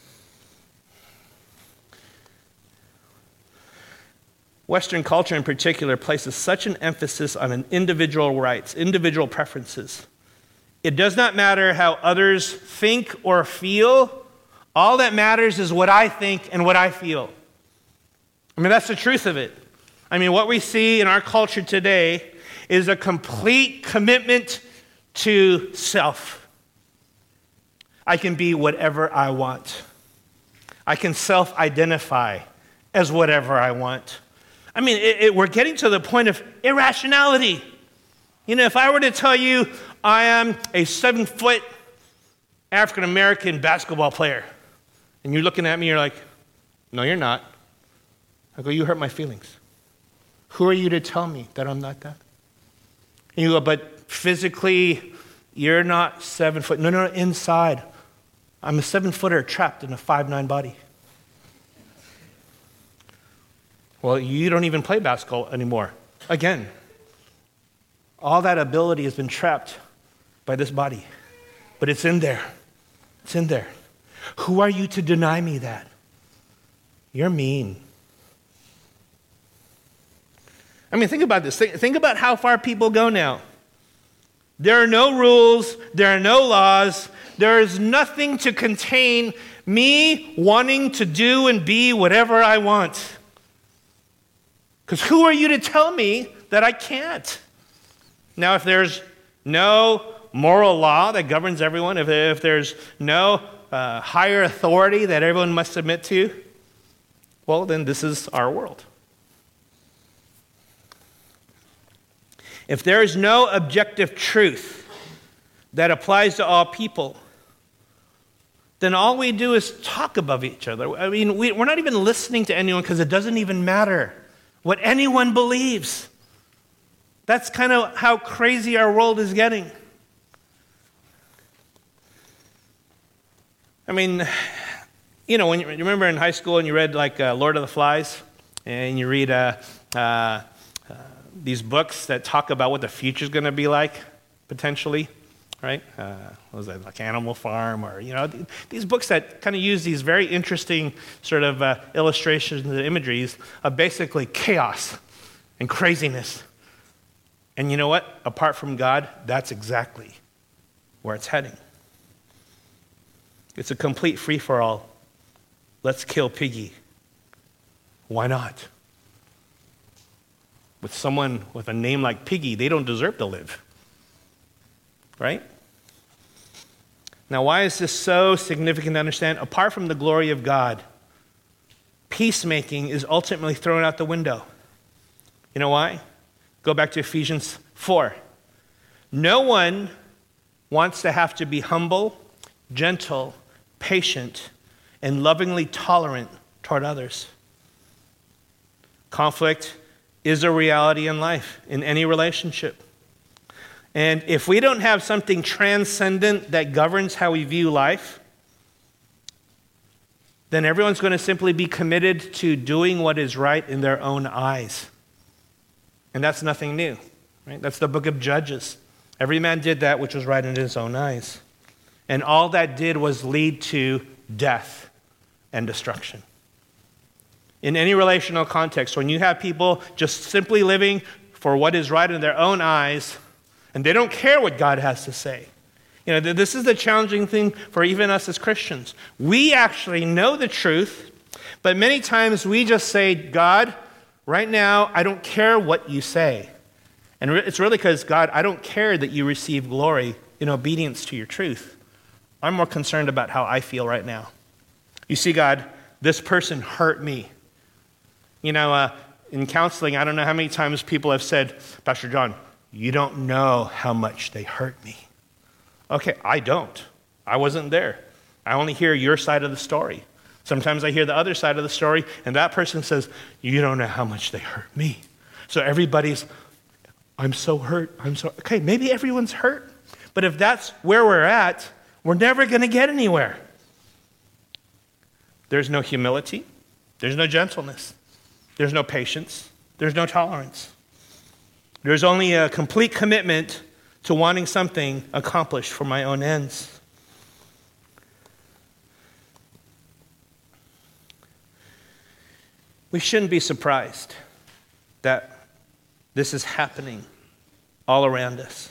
Western culture in particular places such an emphasis on an individual rights, individual preferences. It does not matter how others think or feel. All that matters is what I think and what I feel. I mean, that's the truth of it. I mean, what we see in our culture today is a complete commitment to self. I can be whatever I want. I can self-identify as whatever I want. I mean, it, it, we're getting to the point of irrationality. You know, if I were to tell you I am a seven-foot African-American basketball player, and you're looking at me, you're like, no, you're not. I go, you hurt my feelings. Who are you to tell me that I'm not that? And you go, but physically, you're not seven foot. No, no, no, inside. I'm a seven-footer trapped in a five nine body. Well, you don't even play basketball anymore. Again, all that ability has been trapped by this body. But it's in there. It's in there. Who are you to deny me that? You're mean. I mean, think about this. Think, think about how far people go now. There are no rules. There are no laws. There is nothing to contain me wanting to do and be whatever I want. Because who are you to tell me that I can't? Now, if there's no moral law that governs everyone, if, if there's no uh, higher authority that everyone must submit to, well, then this is our world. If there is no objective truth that applies to all people, then all we do is talk above each other. I mean, we, we're not even listening to anyone because it doesn't even matter what anyone believes. That's kind of how crazy our world is getting. I mean, you know, when you, you remember in high school and you read like uh, Lord of the Flies, and you read uh, uh, uh, these books that talk about what the future is going to be like, potentially, right? Uh, what was that, like Animal Farm, or, you know, th- these books that kind of use these very interesting sort of uh, illustrations and imageries of basically chaos and craziness. And you know what? Apart from God, that's exactly where it's heading. It's a complete free-for-all. Let's kill Piggy. Why not? With someone with a name like Piggy, they don't deserve to live. Right? Now, why is this so significant to understand? Apart from the glory of God, peacemaking is ultimately thrown out the window. You know why? Go back to Ephesians four. No one wants to have to be humble, gentle, patient, and lovingly tolerant toward others. Conflict is a reality in life, in any relationship. And if we don't have something transcendent that governs how we view life, then everyone's going to simply be committed to doing what is right in their own eyes. And that's nothing new, right? That's the book of Judges. Every man did that which was right in his own eyes. And all that did was lead to death and destruction. In any relational context, when you have people just simply living for what is right in their own eyes, and they don't care what God has to say. You know, this is the challenging thing for even us as Christians. We actually know the truth, but many times we just say, God, right now, I don't care what you say. And it's really because, God, I don't care that you receive glory in obedience to your truth. I'm more concerned about how I feel right now. You see, God, this person hurt me. You know, uh, in counseling, I don't know how many times people have said, Pastor John, you don't know how much they hurt me. Okay, I don't. I wasn't there. I only hear your side of the story. Sometimes I hear the other side of the story, and that person says, you don't know how much they hurt me. So everybody's, I'm so hurt. I'm so, okay, maybe everyone's hurt. But if that's where we're at, we're never going to get anywhere. There's no humility. There's no gentleness. There's no patience. There's no tolerance. There's only a complete commitment to wanting something accomplished for my own ends. We shouldn't be surprised that this is happening all around us.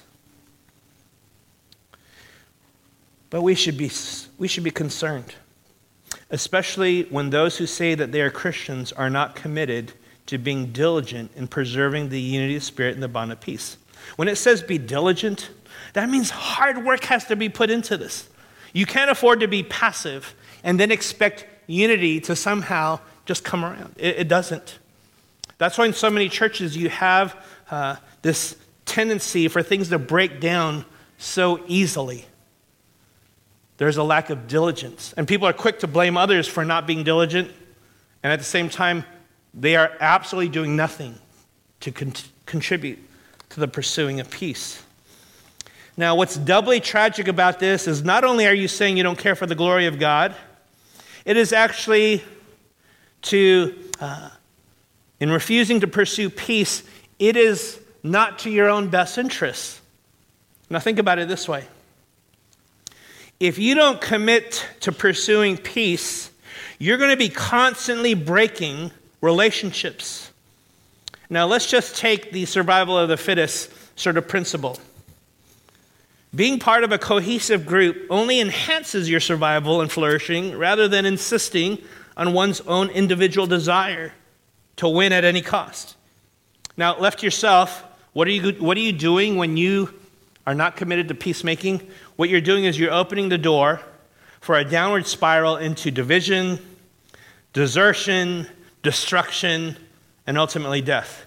But we should be, we should be concerned, especially when those who say that they are Christians are not committed to being diligent in preserving the unity of spirit and the bond of peace. When it says be diligent, that means hard work has to be put into this. You can't afford to be passive and then expect unity to somehow just come around. It, it doesn't. That's why in so many churches you have uh, this tendency for things to break down so easily. There's a lack of diligence. And people are quick to blame others for not being diligent. And at the same time, they are absolutely doing nothing to con- contribute to the pursuing of peace. Now, what's doubly tragic about this is not only are you saying you don't care for the glory of God, it is actually to, uh, in refusing to pursue peace, it is not to your own best interests. Now, think about it this way. If you don't commit to pursuing peace, you're going to be constantly breaking relationships. Now, let's just take the survival of the fittest sort of principle. Being part of a cohesive group only enhances your survival and flourishing rather than insisting on one's own individual desire to win at any cost. Now, left to yourself, what are you, what are you doing when you are not committed to peacemaking? What you're doing is you're opening the door for a downward spiral into division, desertion, destruction, and ultimately death.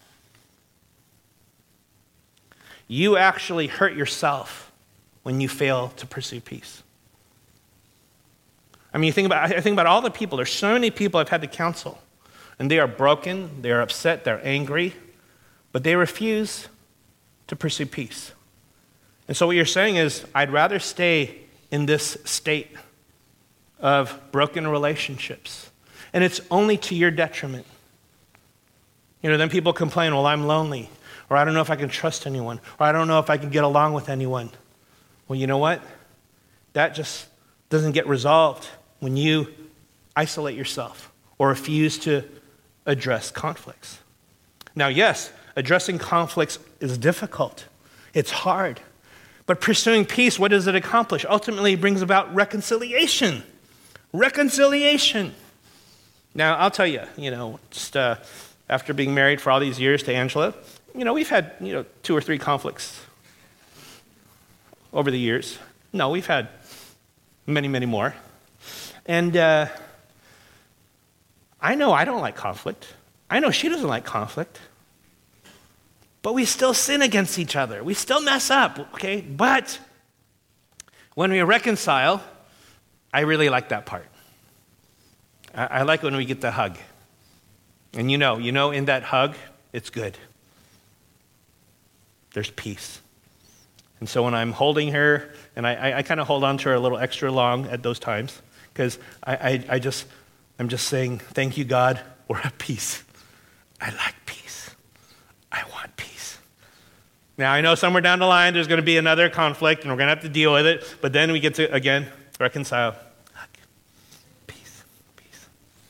You actually hurt yourself when you fail to pursue peace. I mean, you think about, I think about all the people. There's so many people I've had to counsel, and they are broken, they are upset, they're angry, but they refuse to pursue peace. And so what you're saying is, I'd rather stay in this state of broken relationships, and it's only to your detriment. You know, then people complain, well, I'm lonely, or I don't know if I can trust anyone, or I don't know if I can get along with anyone. Well, you know what? That just doesn't get resolved when you isolate yourself or refuse to address conflicts. Now, yes, addressing conflicts is difficult. It's hard. But pursuing peace, what does it accomplish? Ultimately, it brings about reconciliation. Reconciliation. Now, I'll tell you, you know, just uh, after being married for all these years to Angela, you know, we've had, you know, two or three conflicts over the years. No, we've had many, many more. And uh, I know I don't like conflict. I know she doesn't like conflict. But we still sin against each other. We still mess up, okay? But when we reconcile, I really like that part. I, I like when we get the hug. And you know, you know in that hug, it's good. There's peace. And so when I'm holding her, and I, I, I kind of hold on to her a little extra long at those times, because I, I, I just, I'm just saying, thank you, God, we're at peace. I like peace. I want peace. Now, I know somewhere down the line there's going to be another conflict, and we're going to have to deal with it, but then we get to, again, reconcile. Hug. Peace. Peace.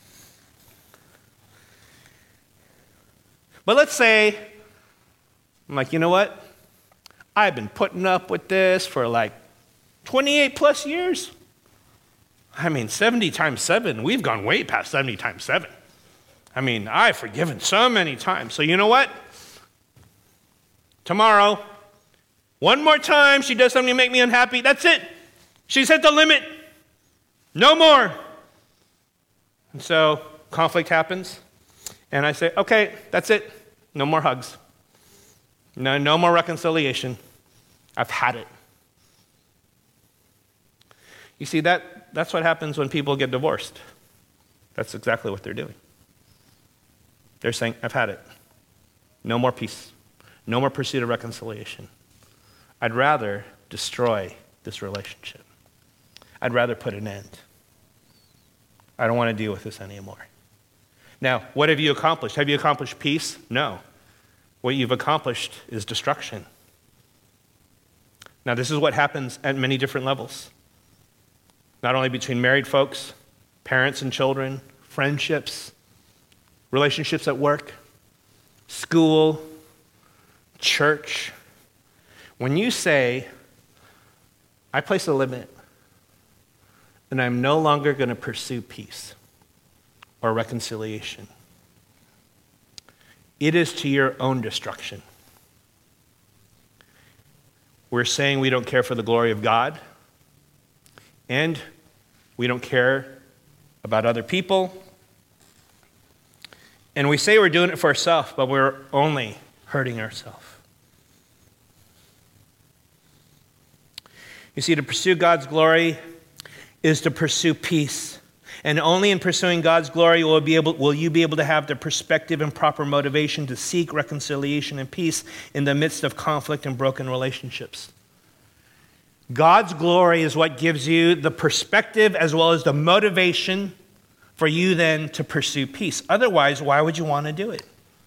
But let's say, I'm like, you know what? I've been putting up with this for like twenty-eight plus years. I mean, seventy times seven, we've gone way past seventy times seven. I mean, I've forgiven so many times. So you know what? Tomorrow, one more time she does something to make me unhappy, that's it. She's hit the limit. No more. And so conflict happens, and I say, okay, that's it. No more hugs. No, no more reconciliation. I've had it. You see, that, that's what happens when people get divorced. That's exactly what they're doing. They're saying, I've had it. No more peace. No more pursuit of reconciliation. I'd rather destroy this relationship. I'd rather put an end. I don't want to deal with this anymore. Now, what have you accomplished? Have you accomplished peace? No. What you've accomplished is destruction. Now, this is what happens at many different levels. Not only between married folks, parents and children, friendships, relationships at work, school, church. When you say, I place a limit, and I'm no longer going to pursue peace or reconciliation, it is to your own destruction. We're saying we don't care for the glory of God, and we don't care about other people. And we say we're doing it for ourselves, but we're only hurting ourselves. You see, to pursue God's glory is to pursue peace. And only in pursuing God's glory will, be able, will you be able to have the perspective and proper motivation to seek reconciliation and peace in the midst of conflict and broken relationships. God's glory is what gives you the perspective as well as the motivation for you then to pursue peace. Otherwise, why would you want to do it?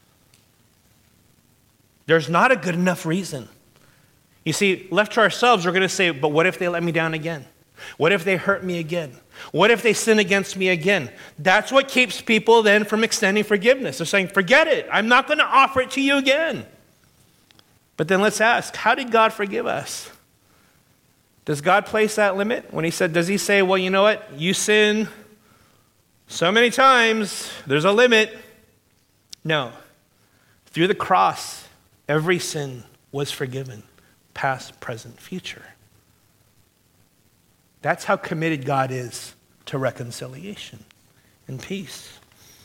There's not a good enough reason. You see, left to ourselves, we're going to say, but what if they let me down again? What if they hurt me again? What if they sin against me again? That's what keeps people then from extending forgiveness. They're saying, forget it. I'm not going to offer it to you again. But then let's ask, how did God forgive us? Does God place that limit? When he said, does he say, well, you know what? You sin so many times, there's a limit. No. Through the cross, every sin was forgiven. Past, present, future. That's how committed God is to reconciliation and peace.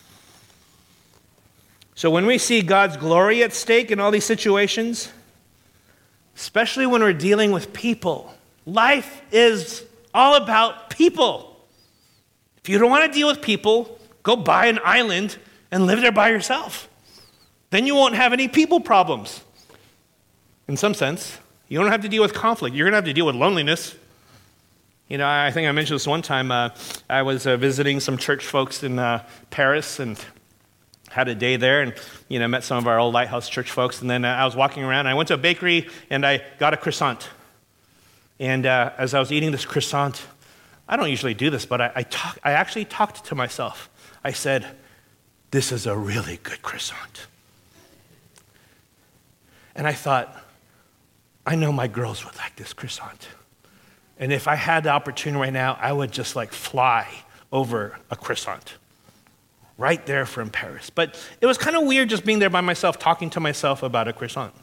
So when we see God's glory at stake in all these situations, especially when we're dealing with people, life is all about people. If you don't want to deal with people, go buy an island and live there by yourself. Then you won't have any people problems. In some sense, you don't have to deal with conflict. You're going to have to deal with loneliness. You know, I think I mentioned this one time. Uh, I was uh, visiting some church folks in uh, Paris and had a day there, and you know, met some of our old Lighthouse church folks. And then uh, I was walking around. And I went to a bakery and I got a croissant. And uh, as I was eating this croissant, I don't usually do this, but I I, talk, I actually talked to myself. I said, "This is a really good croissant." And I thought, I know my girls would like this croissant. And if I had the opportunity right now, I would just like fly over a croissant right there from Paris. But it was kind of weird just being there by myself, talking to myself about a croissant.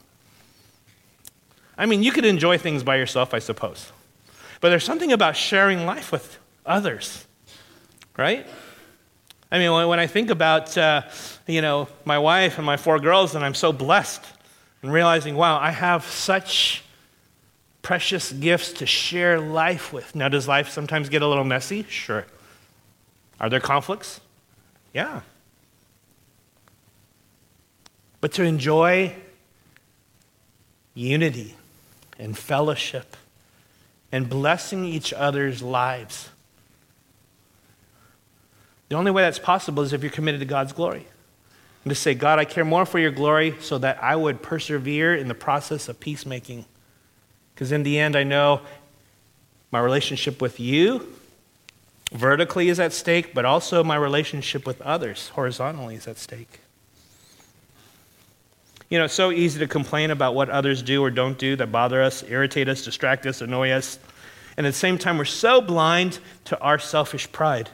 I mean, you could enjoy things by yourself, I suppose. But there's something about sharing life with others, right? I mean, when I think about, uh, you know, my wife and my four girls, and I'm so blessed and realizing, wow, I have such precious gifts to share life with. Now, does life sometimes get a little messy? Sure. Are there conflicts? Yeah. But to enjoy unity and fellowship and blessing each other's lives, the only way that's possible is if you're committed to God's glory. And to say, God, I care more for your glory so that I would persevere in the process of peacemaking. Because in the end, I know my relationship with you vertically is at stake, but also my relationship with others horizontally is at stake. You know, it's so easy to complain about what others do or don't do that bother us, irritate us, distract us, annoy us. And at the same time, we're so blind to our selfish pride.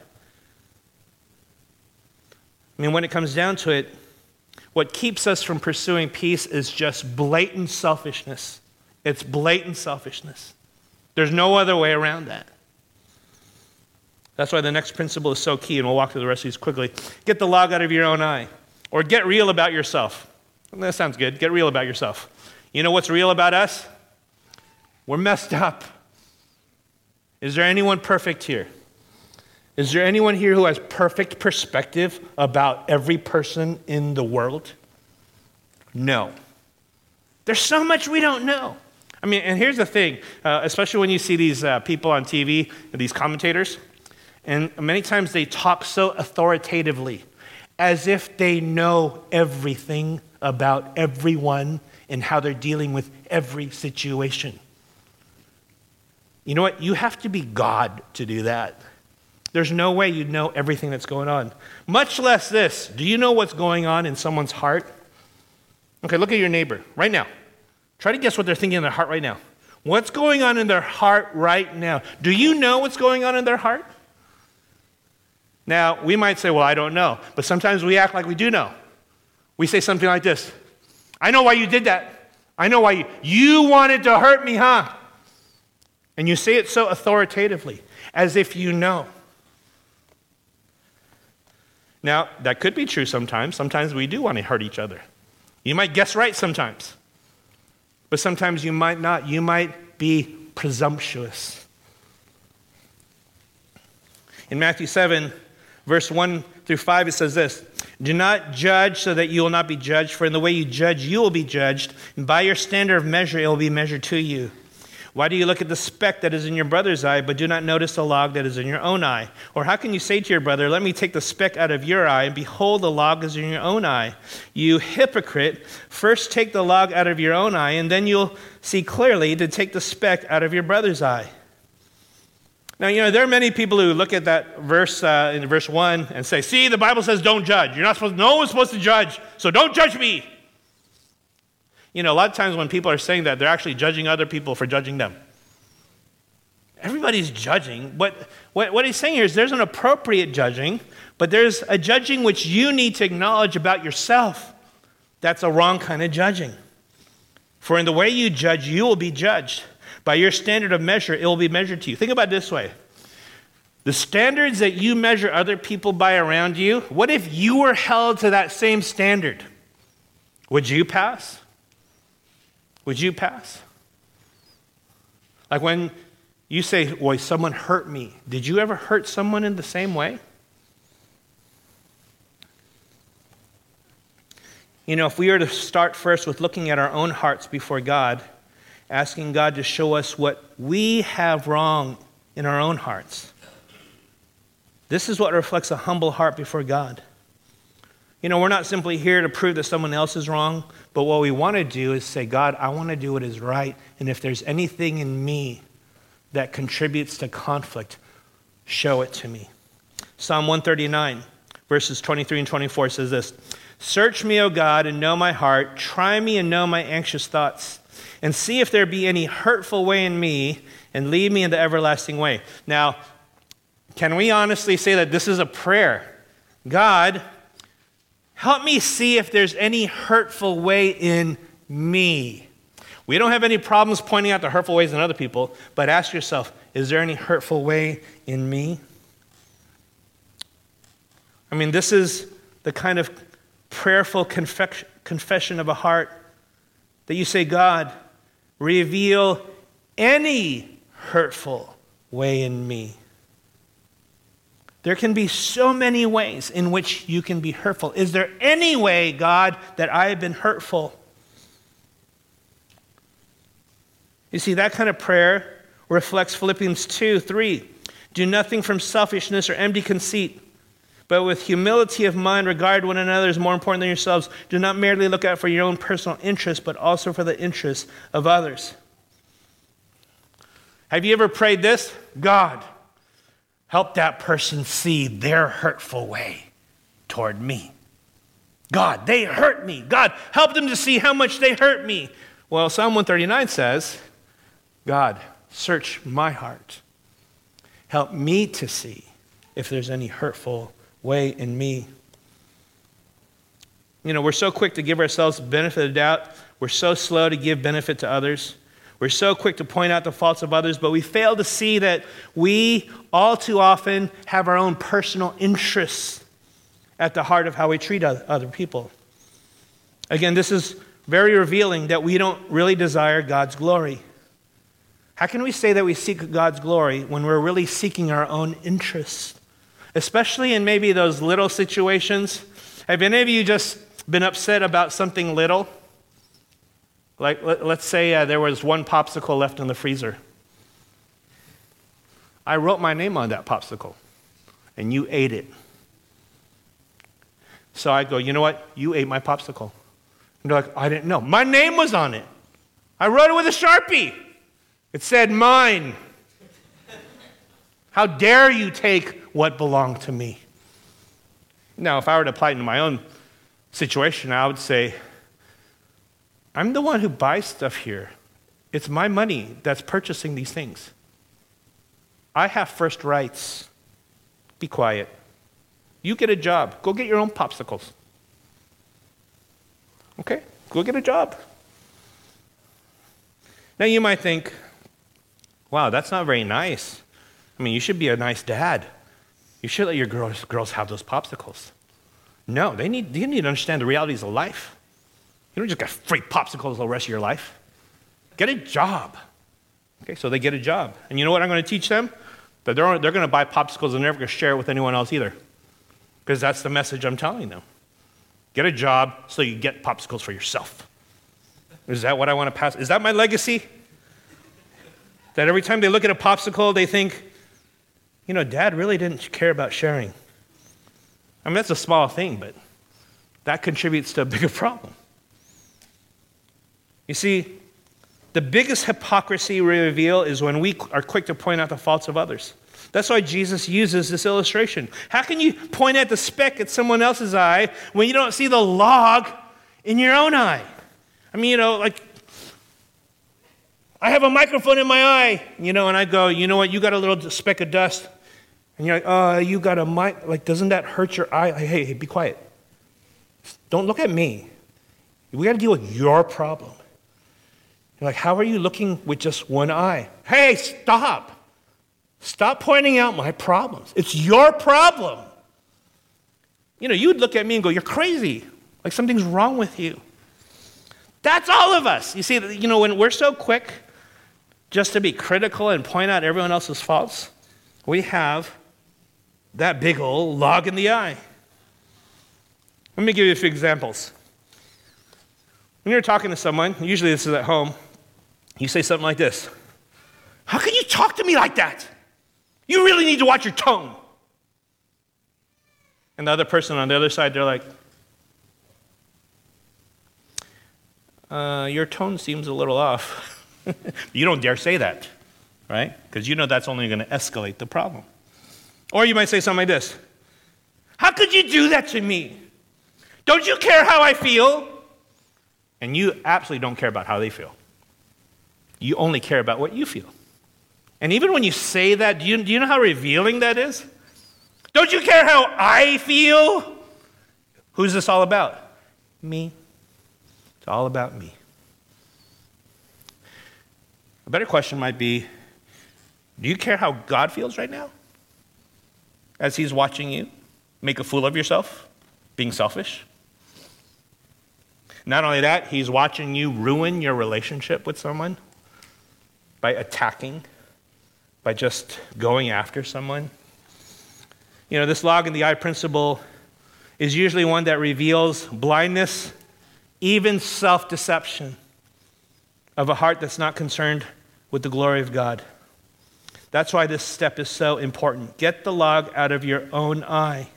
I mean, when it comes down to it, what keeps us from pursuing peace is just blatant selfishness. It's blatant selfishness. There's no other way around that. That's why the next principle is so key, and we'll walk through the rest of these quickly. Get the log out of your own eye, or get real about yourself. That sounds good. Get real about yourself. You know what's real about us? We're messed up. Is there anyone perfect here? Is there anyone here who has perfect perspective about every person in the world? No. There's so much we don't know. I mean, and here's the thing, uh, especially when you see these uh, people on T V, these commentators, and many times they talk so authoritatively, as if they know everything about everyone and how they're dealing with every situation. You know what? You have to be God to do that. There's no way you'd know everything that's going on. Much less this. Do you know what's going on in someone's heart? Okay, look at your neighbor right now. Try to guess what they're thinking in their heart right now. What's going on in their heart right now? Do you know what's going on in their heart? Now, we might say, well, I don't know. But sometimes we act like we do know. We say something like this: I know why you did that. I know why you, you wanted to hurt me, huh? And you say it so authoritatively, as if you know. Now, that could be true sometimes. Sometimes we do want to hurt each other. You might guess right sometimes. But sometimes you might not. You might be presumptuous. In Matthew seven, verse one through five, it says this: do not judge so that you will not be judged, for in the way you judge, you will be judged, and by your standard of measure, it will be measured to you. Why do you look at the speck that is in your brother's eye, but do not notice the log that is in your own eye? Or how can you say to your brother, let me take the speck out of your eye, and behold, the log is in your own eye? You hypocrite, first take the log out of your own eye, and then you'll see clearly to take the speck out of your brother's eye. Now, you know, there are many people who look at that verse uh, in verse one and say, see, the Bible says don't judge. You're not supposed, no one's supposed to judge, so don't judge me. You know, a lot of times when people are saying that, they're actually judging other people for judging them. Everybody's judging. But what, what he's saying here is there's an appropriate judging, but there's a judging which you need to acknowledge about yourself. That's a wrong kind of judging. For in the way you judge, you will be judged. By your standard of measure, it will be measured to you. Think about it this way. The standards that you measure other people by around you, what if you were held to that same standard? Would you pass? Would you pass? Like when you say, boy, someone hurt me. Did you ever hurt someone in the same way? You know, if we were to start first with looking at our own hearts before God, asking God to show us what we have wrong in our own hearts. This is what reflects a humble heart before God. You know, we're not simply here to prove that someone else is wrong, but what we want to do is say, God, I want to do what is right, and if there's anything in me that contributes to conflict, show it to me. Psalm one thirty-nine, verses twenty-three and twenty-four says this: search me, O God, and know my heart. Try me and know my anxious thoughts, and see if there be any hurtful way in me, and lead me in the everlasting way. Now, can we honestly say that this is a prayer? God, help me see if there's any hurtful way in me. We don't have any problems pointing out the hurtful ways in other people, but ask yourself, is there any hurtful way in me? I mean, this is the kind of prayerful confession of a heart that you say, God, reveal any hurtful way in me. There can be so many ways in which you can be hurtful. Is there any way, God, that I have been hurtful? You see, that kind of prayer reflects Philippians two three. Do nothing from selfishness or empty conceit, but with humility of mind regard one another as more important than yourselves. Do not merely look out for your own personal interests, but also for the interests of others. Have you ever prayed this? God, help that person see their hurtful way toward me. God, they hurt me. God, help them to see how much they hurt me. Well, Psalm one thirty-nine says, God, search my heart. Help me to see if there's any hurtful way in me. You know, we're so quick to give ourselves the benefit of the doubt. We're so slow to give benefit to others. We're so quick to point out the faults of others, but we fail to see that we all too often have our own personal interests at the heart of how we treat other people. Again, this is very revealing that we don't really desire God's glory. How can we say that we seek God's glory when we're really seeking our own interests? Especially in maybe those little situations. Have any of you just been upset about something little? Like, let, let's say uh, there was one popsicle left in the freezer. I wrote my name on that popsicle, and you ate it. So I go, you know what? You ate my popsicle. And they're like, I didn't know. My name was on it. I wrote it with a Sharpie. It said mine. How dare you take what belonged to me? Now, if I were to apply it to my own situation, I would say, I'm the one who buys stuff here. It's my money that's purchasing these things. I have first rights. Be quiet. You get a job. Go get your own popsicles. Okay, go get a job. Now you might think, wow, that's not very nice. I mean, you should be a nice dad. You should let your girls, girls have those popsicles. No, they need, you need to understand the realities of life. You don't just get free popsicles the rest of your life. Get a job. Okay, so they get a job. And you know what I'm going to teach them? That they're, they're going to buy popsicles and they're never going to share it with anyone else either. Because that's the message I'm telling them. Get a job so you get popsicles for yourself. Is that what I want to pass? Is that my legacy? That every time they look at a popsicle, they think, you know, Dad really didn't care about sharing. I mean, that's a small thing, but that contributes to a bigger problem. You see, the biggest hypocrisy we reveal is when we are quick to point out the faults of others. That's why Jesus uses this illustration. How can you point at the speck at someone else's eye when you don't see the log in your own eye? I mean, you know, like, I have a microphone in my eye, you know, and I go, you know what, you got a little speck of dust. And you're like, oh, you got a mic, like, doesn't that hurt your eye? Like, hey, hey, be quiet. Don't look at me. We got to deal with your problem. You're like, how are you looking with just one eye? Hey, stop. Stop pointing out my problems. It's your problem. You know, you would look at me and go, you're crazy. Like something's wrong with you. That's all of us. You see, you know, when we're so quick just to be critical and point out everyone else's faults, we have that big old log in the eye. Let me give you a few examples. When you're talking to someone, usually this is at home, you say something like this. How can you talk to me like that? You really need to watch your tone. And the other person on the other side, they're like, uh, your tone seems a little off. You don't dare say that, right? Because you know that's only going to escalate the problem. Or you might say something like this. How could you do that to me? Don't you care how I feel? And you absolutely don't care about how they feel. You only care about what you feel. And even when you say that, do you, do you know how revealing that is? Don't you care how I feel? Who's this all about? Me. It's all about me. A better question might be, do you care how God feels right now? As he's watching you make a fool of yourself, being selfish? Not only that, he's watching you ruin your relationship with someone by attacking, by just going after someone. You know, this log in the eye principle is usually one that reveals blindness, even self-deception of a heart that's not concerned with the glory of God. That's why this step is so important. Get the log out of your own eye.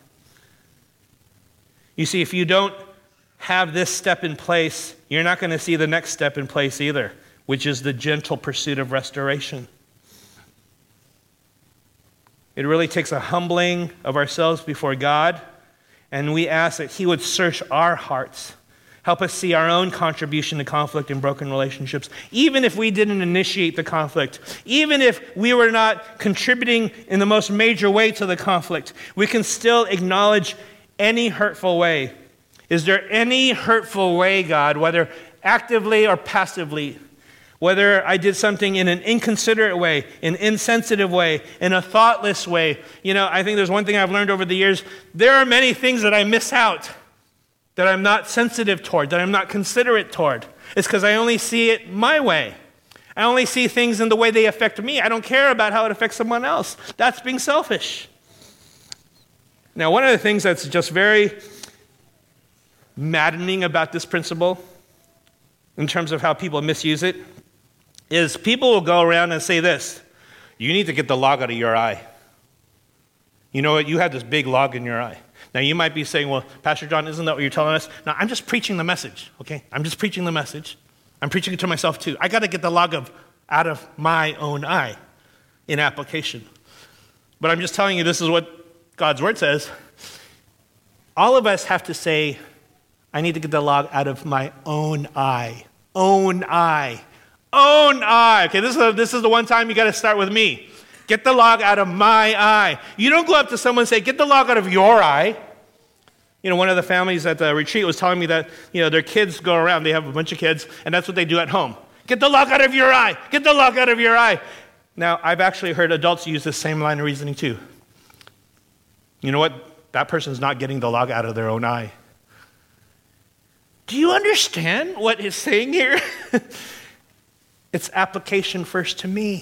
You see, if you don't have this step in place, you're not going to see the next step in place either, which is the gentle pursuit of restoration. It really takes a humbling of ourselves before God, and we ask that he would search our hearts, help us see our own contribution to conflict and broken relationships, even if we didn't initiate the conflict, even if we were not contributing in the most major way to the conflict, we can still acknowledge any hurtful way. Is there any hurtful way, God, whether actively or passively, whether I did something in an inconsiderate way, an insensitive way, in a thoughtless way? You know, I think there's one thing I've learned over the years. There are many things that I miss out, that I'm not sensitive toward, that I'm not considerate toward. It's because I only see it my way. I only see things in the way they affect me. I don't care about how it affects someone else. That's being selfish. Now, one of the things that's just very maddening about this principle, in terms of how people misuse it, is people will go around and say this: you need to get the log out of your eye. You know what? You have this big log in your eye. Now, you might be saying, well, Pastor John, isn't that what you're telling us? No, I'm just preaching the message, okay? I'm just preaching the message. I'm preaching it to myself, too. I got to get the log of, out of my own eye in application. But I'm just telling you, this is what God's word says. All of us have to say, I need to get the log out of my own eye. Own eye. Own eye. Okay, this is, a, this is the one time you got to start with me. Get the log out of my eye. You don't go up to someone and say, get the log out of your eye. You know, one of the families at the retreat was telling me that, you know, their kids go around, they have a bunch of kids, and that's what they do at home. Get the log out of your eye! Get the log out of your eye! Now, I've actually heard adults use the same line of reasoning too. You know what? That person's not getting the log out of their own eye. Do you understand what it's saying here? It's application first to me.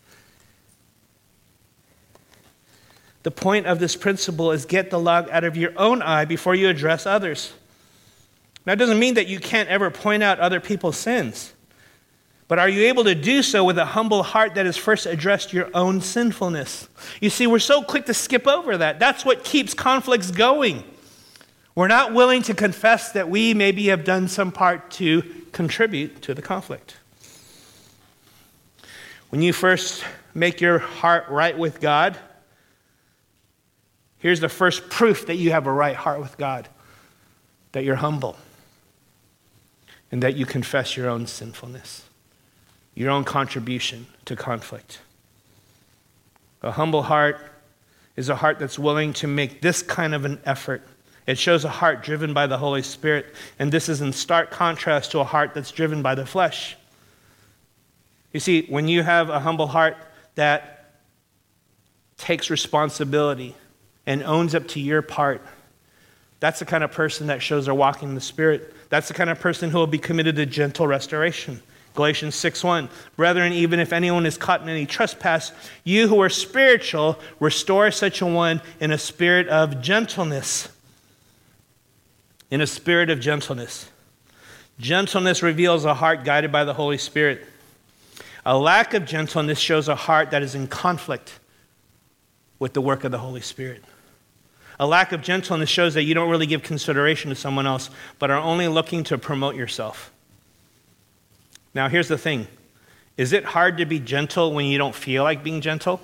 The point of this principle is get the log out of your own eye before you address others. Now, it doesn't mean that you can't ever point out other people's sins. But are you able to do so with a humble heart that has first addressed your own sinfulness? You see, we're so quick to skip over that. That's what keeps conflicts going. We're not willing to confess that we maybe have done some part to contribute to the conflict. When you first make your heart right with God, here's the first proof that you have a right heart with God, that you're humble and that you confess your own sinfulness, your own contribution to conflict. A humble heart is a heart that's willing to make this kind of an effort. It shows a heart driven by the Holy Spirit, and this is in stark contrast to a heart that's driven by the flesh. You see, when you have a humble heart that takes responsibility and owns up to your part, that's the kind of person that shows they're walking in the Spirit. That's the kind of person who will be committed to gentle restoration. Galatians six one, brethren, even if anyone is caught in any trespass, you who are spiritual, restore such a one in a spirit of gentleness. In a spirit of gentleness. Gentleness reveals a heart guided by the Holy Spirit. A lack of gentleness shows a heart that is in conflict with the work of the Holy Spirit. A lack of gentleness shows that you don't really give consideration to someone else, but are only looking to promote yourself. Now, here's the thing. Is it hard to be gentle when you don't feel like being gentle?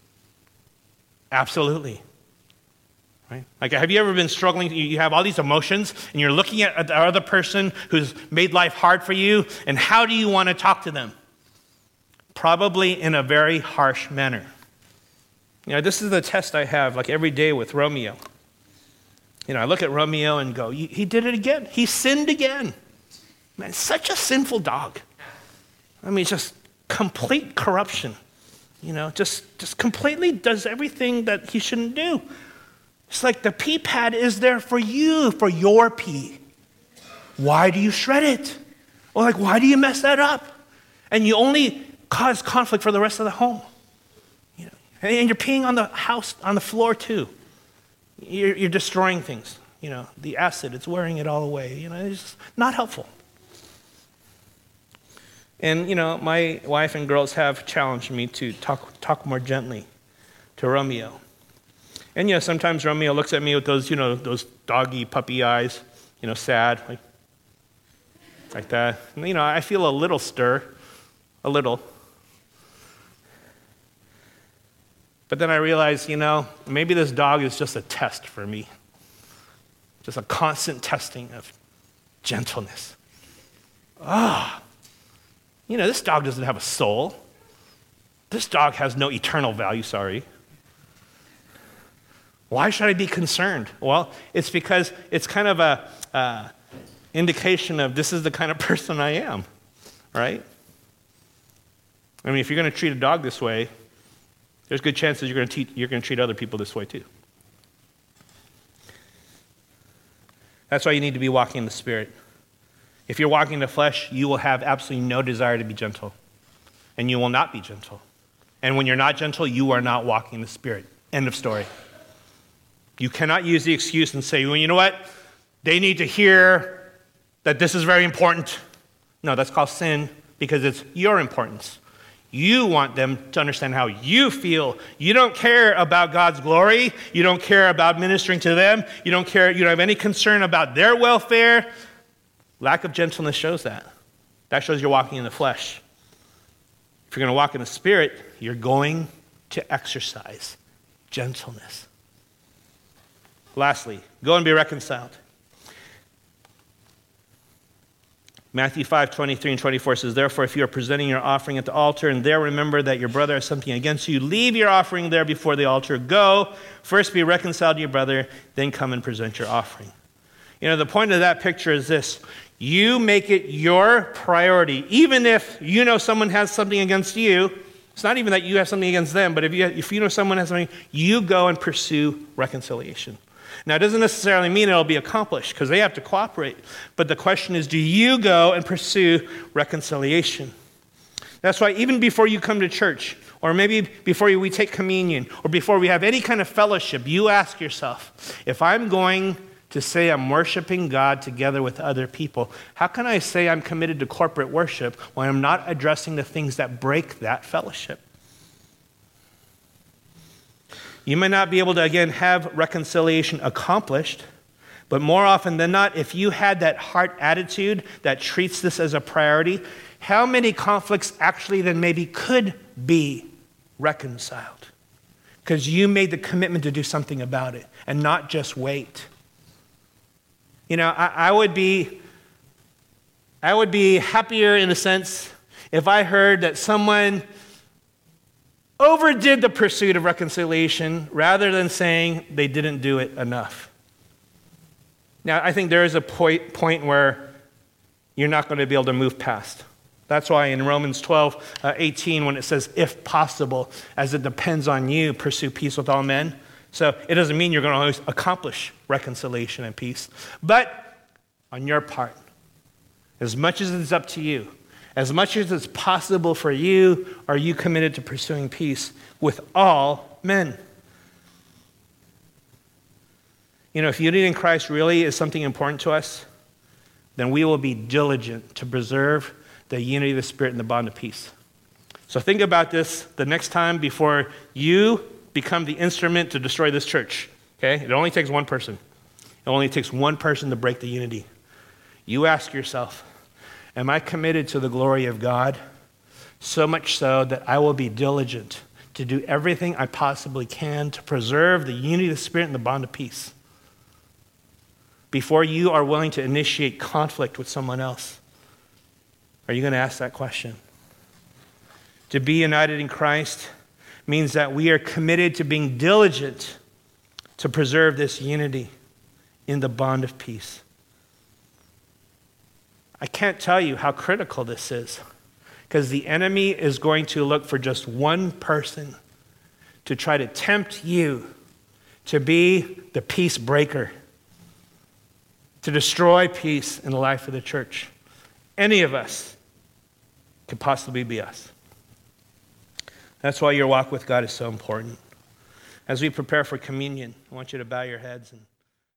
Absolutely. Right? Like, have you ever been struggling? You have all these emotions, and you're looking at the other person who's made life hard for you, and how do you want to talk to them? Probably in a very harsh manner. You know, this is the test I have, like every day with Romeo. You know, I look at Romeo and go, he did it again. He sinned again. Man, such a sinful dog. I mean, just complete corruption. You know, just, just completely does everything that he shouldn't do. It's like the pee pad is there for you, for your pee. Why do you shred it? Or like, why do you mess that up? And you only cause conflict for the rest of the home. You know, and you're peeing on the house, on the floor too. You're, you're destroying things. You know, the acid, it's wearing it all away. You know, it's not helpful. And, you know, my wife and girls have challenged me to talk talk more gently to Romeo. And, you know, sometimes Romeo looks at me with those, you know, those doggy puppy eyes, you know, sad, like, like that. And, you know, I feel a little stir, a little. But then I realize, you know, maybe this dog is just a test for me. Just a constant testing of gentleness. Ah. You know, this dog doesn't have a soul. This dog has no eternal value, sorry. Why should I be concerned? Well, it's because it's kind of a uh, indication of this is the kind of person I am, right? I mean, if you're going to treat a dog this way, there's good chances you're going to te- you're going to treat other people this way too. That's why you need to be walking in the Spirit. If you're walking in the flesh, you will have absolutely no desire to be gentle. And you will not be gentle. And when you're not gentle, you are not walking in the Spirit. End of story. You cannot use the excuse and say, well, you know what? They need to hear that this is very important. No, that's called sin because it's your importance. You want them to understand how you feel. You don't care about God's glory. You don't care about ministering to them. You don't care, you don't have any concern about their welfare. Lack of gentleness shows that. That shows you're walking in the flesh. If you're going to walk in the Spirit, you're going to exercise gentleness. Lastly, go and be reconciled. Matthew five, twenty-three and twenty-four says, therefore, if you are presenting your offering at the altar and there remember that your brother has something against you, leave your offering there before the altar. Go, first be reconciled to your brother, then come and present your offering. You know, the point of that picture is this. You make it your priority. Even if you know someone has something against you, it's not even that you have something against them, but if you, if you know someone has something, you go and pursue reconciliation. Now, it doesn't necessarily mean it'll be accomplished because they have to cooperate. But the question is, do you go and pursue reconciliation? That's why even before you come to church, or maybe before we take communion, or before we have any kind of fellowship, you ask yourself, if I'm going to say I'm worshiping God together with other people, how can I say I'm committed to corporate worship when I'm not addressing the things that break that fellowship? You may not be able to, again, have reconciliation accomplished, but more often than not, if you had that heart attitude that treats this as a priority, how many conflicts actually then maybe could be reconciled? Because you made the commitment to do something about it and not just wait. You know, I, I would be, I would be happier in a sense if I heard that someone overdid the pursuit of reconciliation rather than saying they didn't do it enough. Now, I think there is a point, point where you're not going to be able to move past. That's why in Romans twelve, eighteen, when it says, if possible, as it depends on you, pursue peace with all men. So it doesn't mean you're going to always accomplish reconciliation and peace. But on your part, as much as it's up to you, as much as it's possible for you, are you committed to pursuing peace with all men? You know, if unity in Christ really is something important to us, then we will be diligent to preserve the unity of the Spirit and the bond of peace. So think about this the next time before you become the instrument to destroy this church. Okay? It only takes one person. It only takes one person to break the unity. You ask yourself, am I committed to the glory of God? So much so that I will be diligent to do everything I possibly can to preserve the unity of the Spirit and the bond of peace. Before you are willing to initiate conflict with someone else, are you going to ask that question? To be united in Christ means that we are committed to being diligent to preserve this unity in the bond of peace. I can't tell you how critical this is, because the enemy is going to look for just one person to try to tempt you to be the peace breaker, to destroy peace in the life of the church. Any of us could possibly be us. That's why your walk with God is so important. As we prepare for communion, I want you to bow your heads and